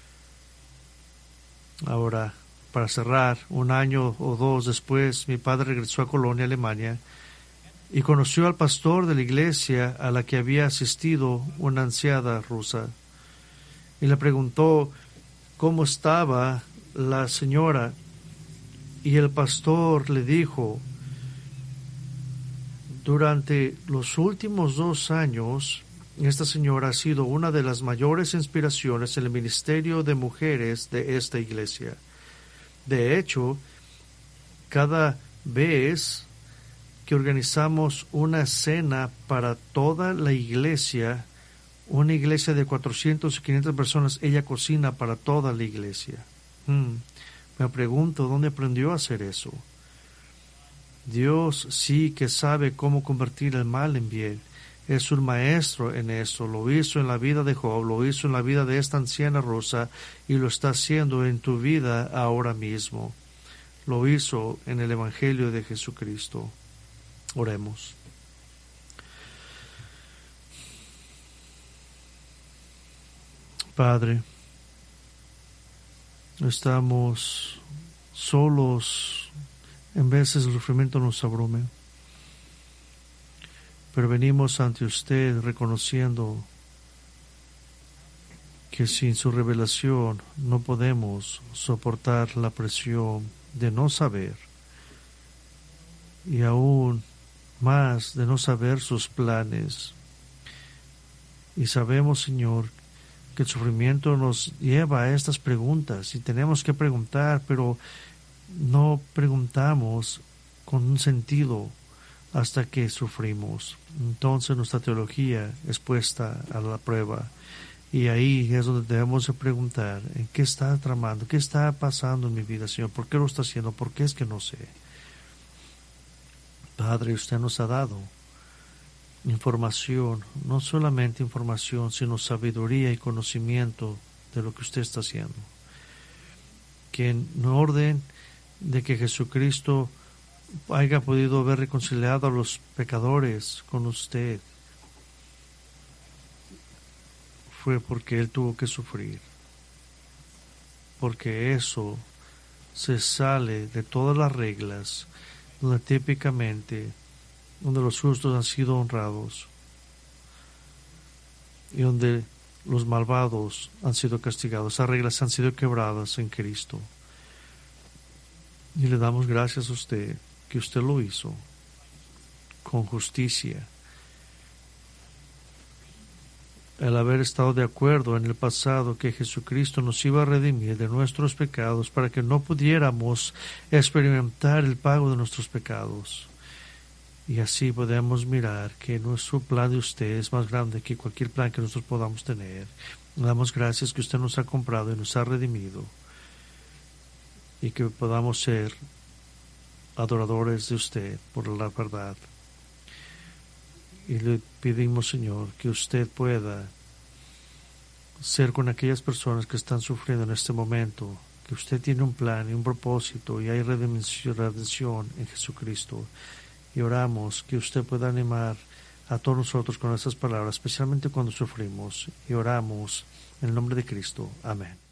Ahora, para cerrar, un año o dos después, mi padre regresó a Colonia, Alemania, y conoció al pastor de la iglesia a la que había asistido una anciana rusa. Y le preguntó cómo estaba la señora. Y el pastor le dijo: durante los últimos dos años, esta señora ha sido una de las mayores inspiraciones en el ministerio de mujeres de esta iglesia. De hecho, cada vez que organizamos una cena para toda la iglesia, una iglesia de cuatrocientas y quinientas personas, ella cocina para toda la iglesia. Hmm. Me pregunto dónde aprendió a hacer eso. Dios sí que sabe cómo convertir el mal en bien. Es un maestro en eso. Lo hizo en la vida de Job, lo hizo en la vida de esta anciana rusa y lo está haciendo en tu vida ahora mismo. Lo hizo en el Evangelio de Jesucristo. Oremos. Padre, estamos solos, en veces el sufrimiento nos abrume, pero venimos ante usted reconociendo que sin su revelación no podemos soportar la presión de no saber, y aún más de no saber sus planes. Y sabemos, Señor, que el sufrimiento nos lleva a estas preguntas y tenemos que preguntar, pero no preguntamos con un sentido hasta que sufrimos. Entonces nuestra teología es puesta a la prueba, y ahí es donde debemos de preguntar: ¿en qué está tramando? ¿Qué está pasando en mi vida, Señor? ¿Por qué lo está haciendo? ¿Por qué es que no sé? Padre, usted nos ha dado información, no solamente información, sino sabiduría y conocimiento de lo que usted está haciendo. Que en orden de que Jesucristo haya podido haber reconciliado a los pecadores con usted, fue porque Él tuvo que sufrir, porque eso se sale de todas las reglas, donde típicamente, donde los justos han sido honrados y donde los malvados han sido castigados. Esas reglas han sido quebradas en Cristo. Y le damos gracias a usted, que usted lo hizo con justicia. El haber estado de acuerdo en el pasado que Jesucristo nos iba a redimir de nuestros pecados para que no pudiéramos experimentar el pago de nuestros pecados. Y así podemos mirar que nuestro plan de usted es más grande que cualquier plan que nosotros podamos tener. Le damos gracias que usted nos ha comprado y nos ha redimido, y que podamos ser adoradores de usted por la verdad. Y le pedimos, Señor, que usted pueda ser con aquellas personas que están sufriendo en este momento, que usted tiene un plan y un propósito, y hay redención en Jesucristo. Y oramos que usted pueda animar a todos nosotros con esas palabras, especialmente cuando sufrimos. Y oramos en el nombre de Cristo. Amén.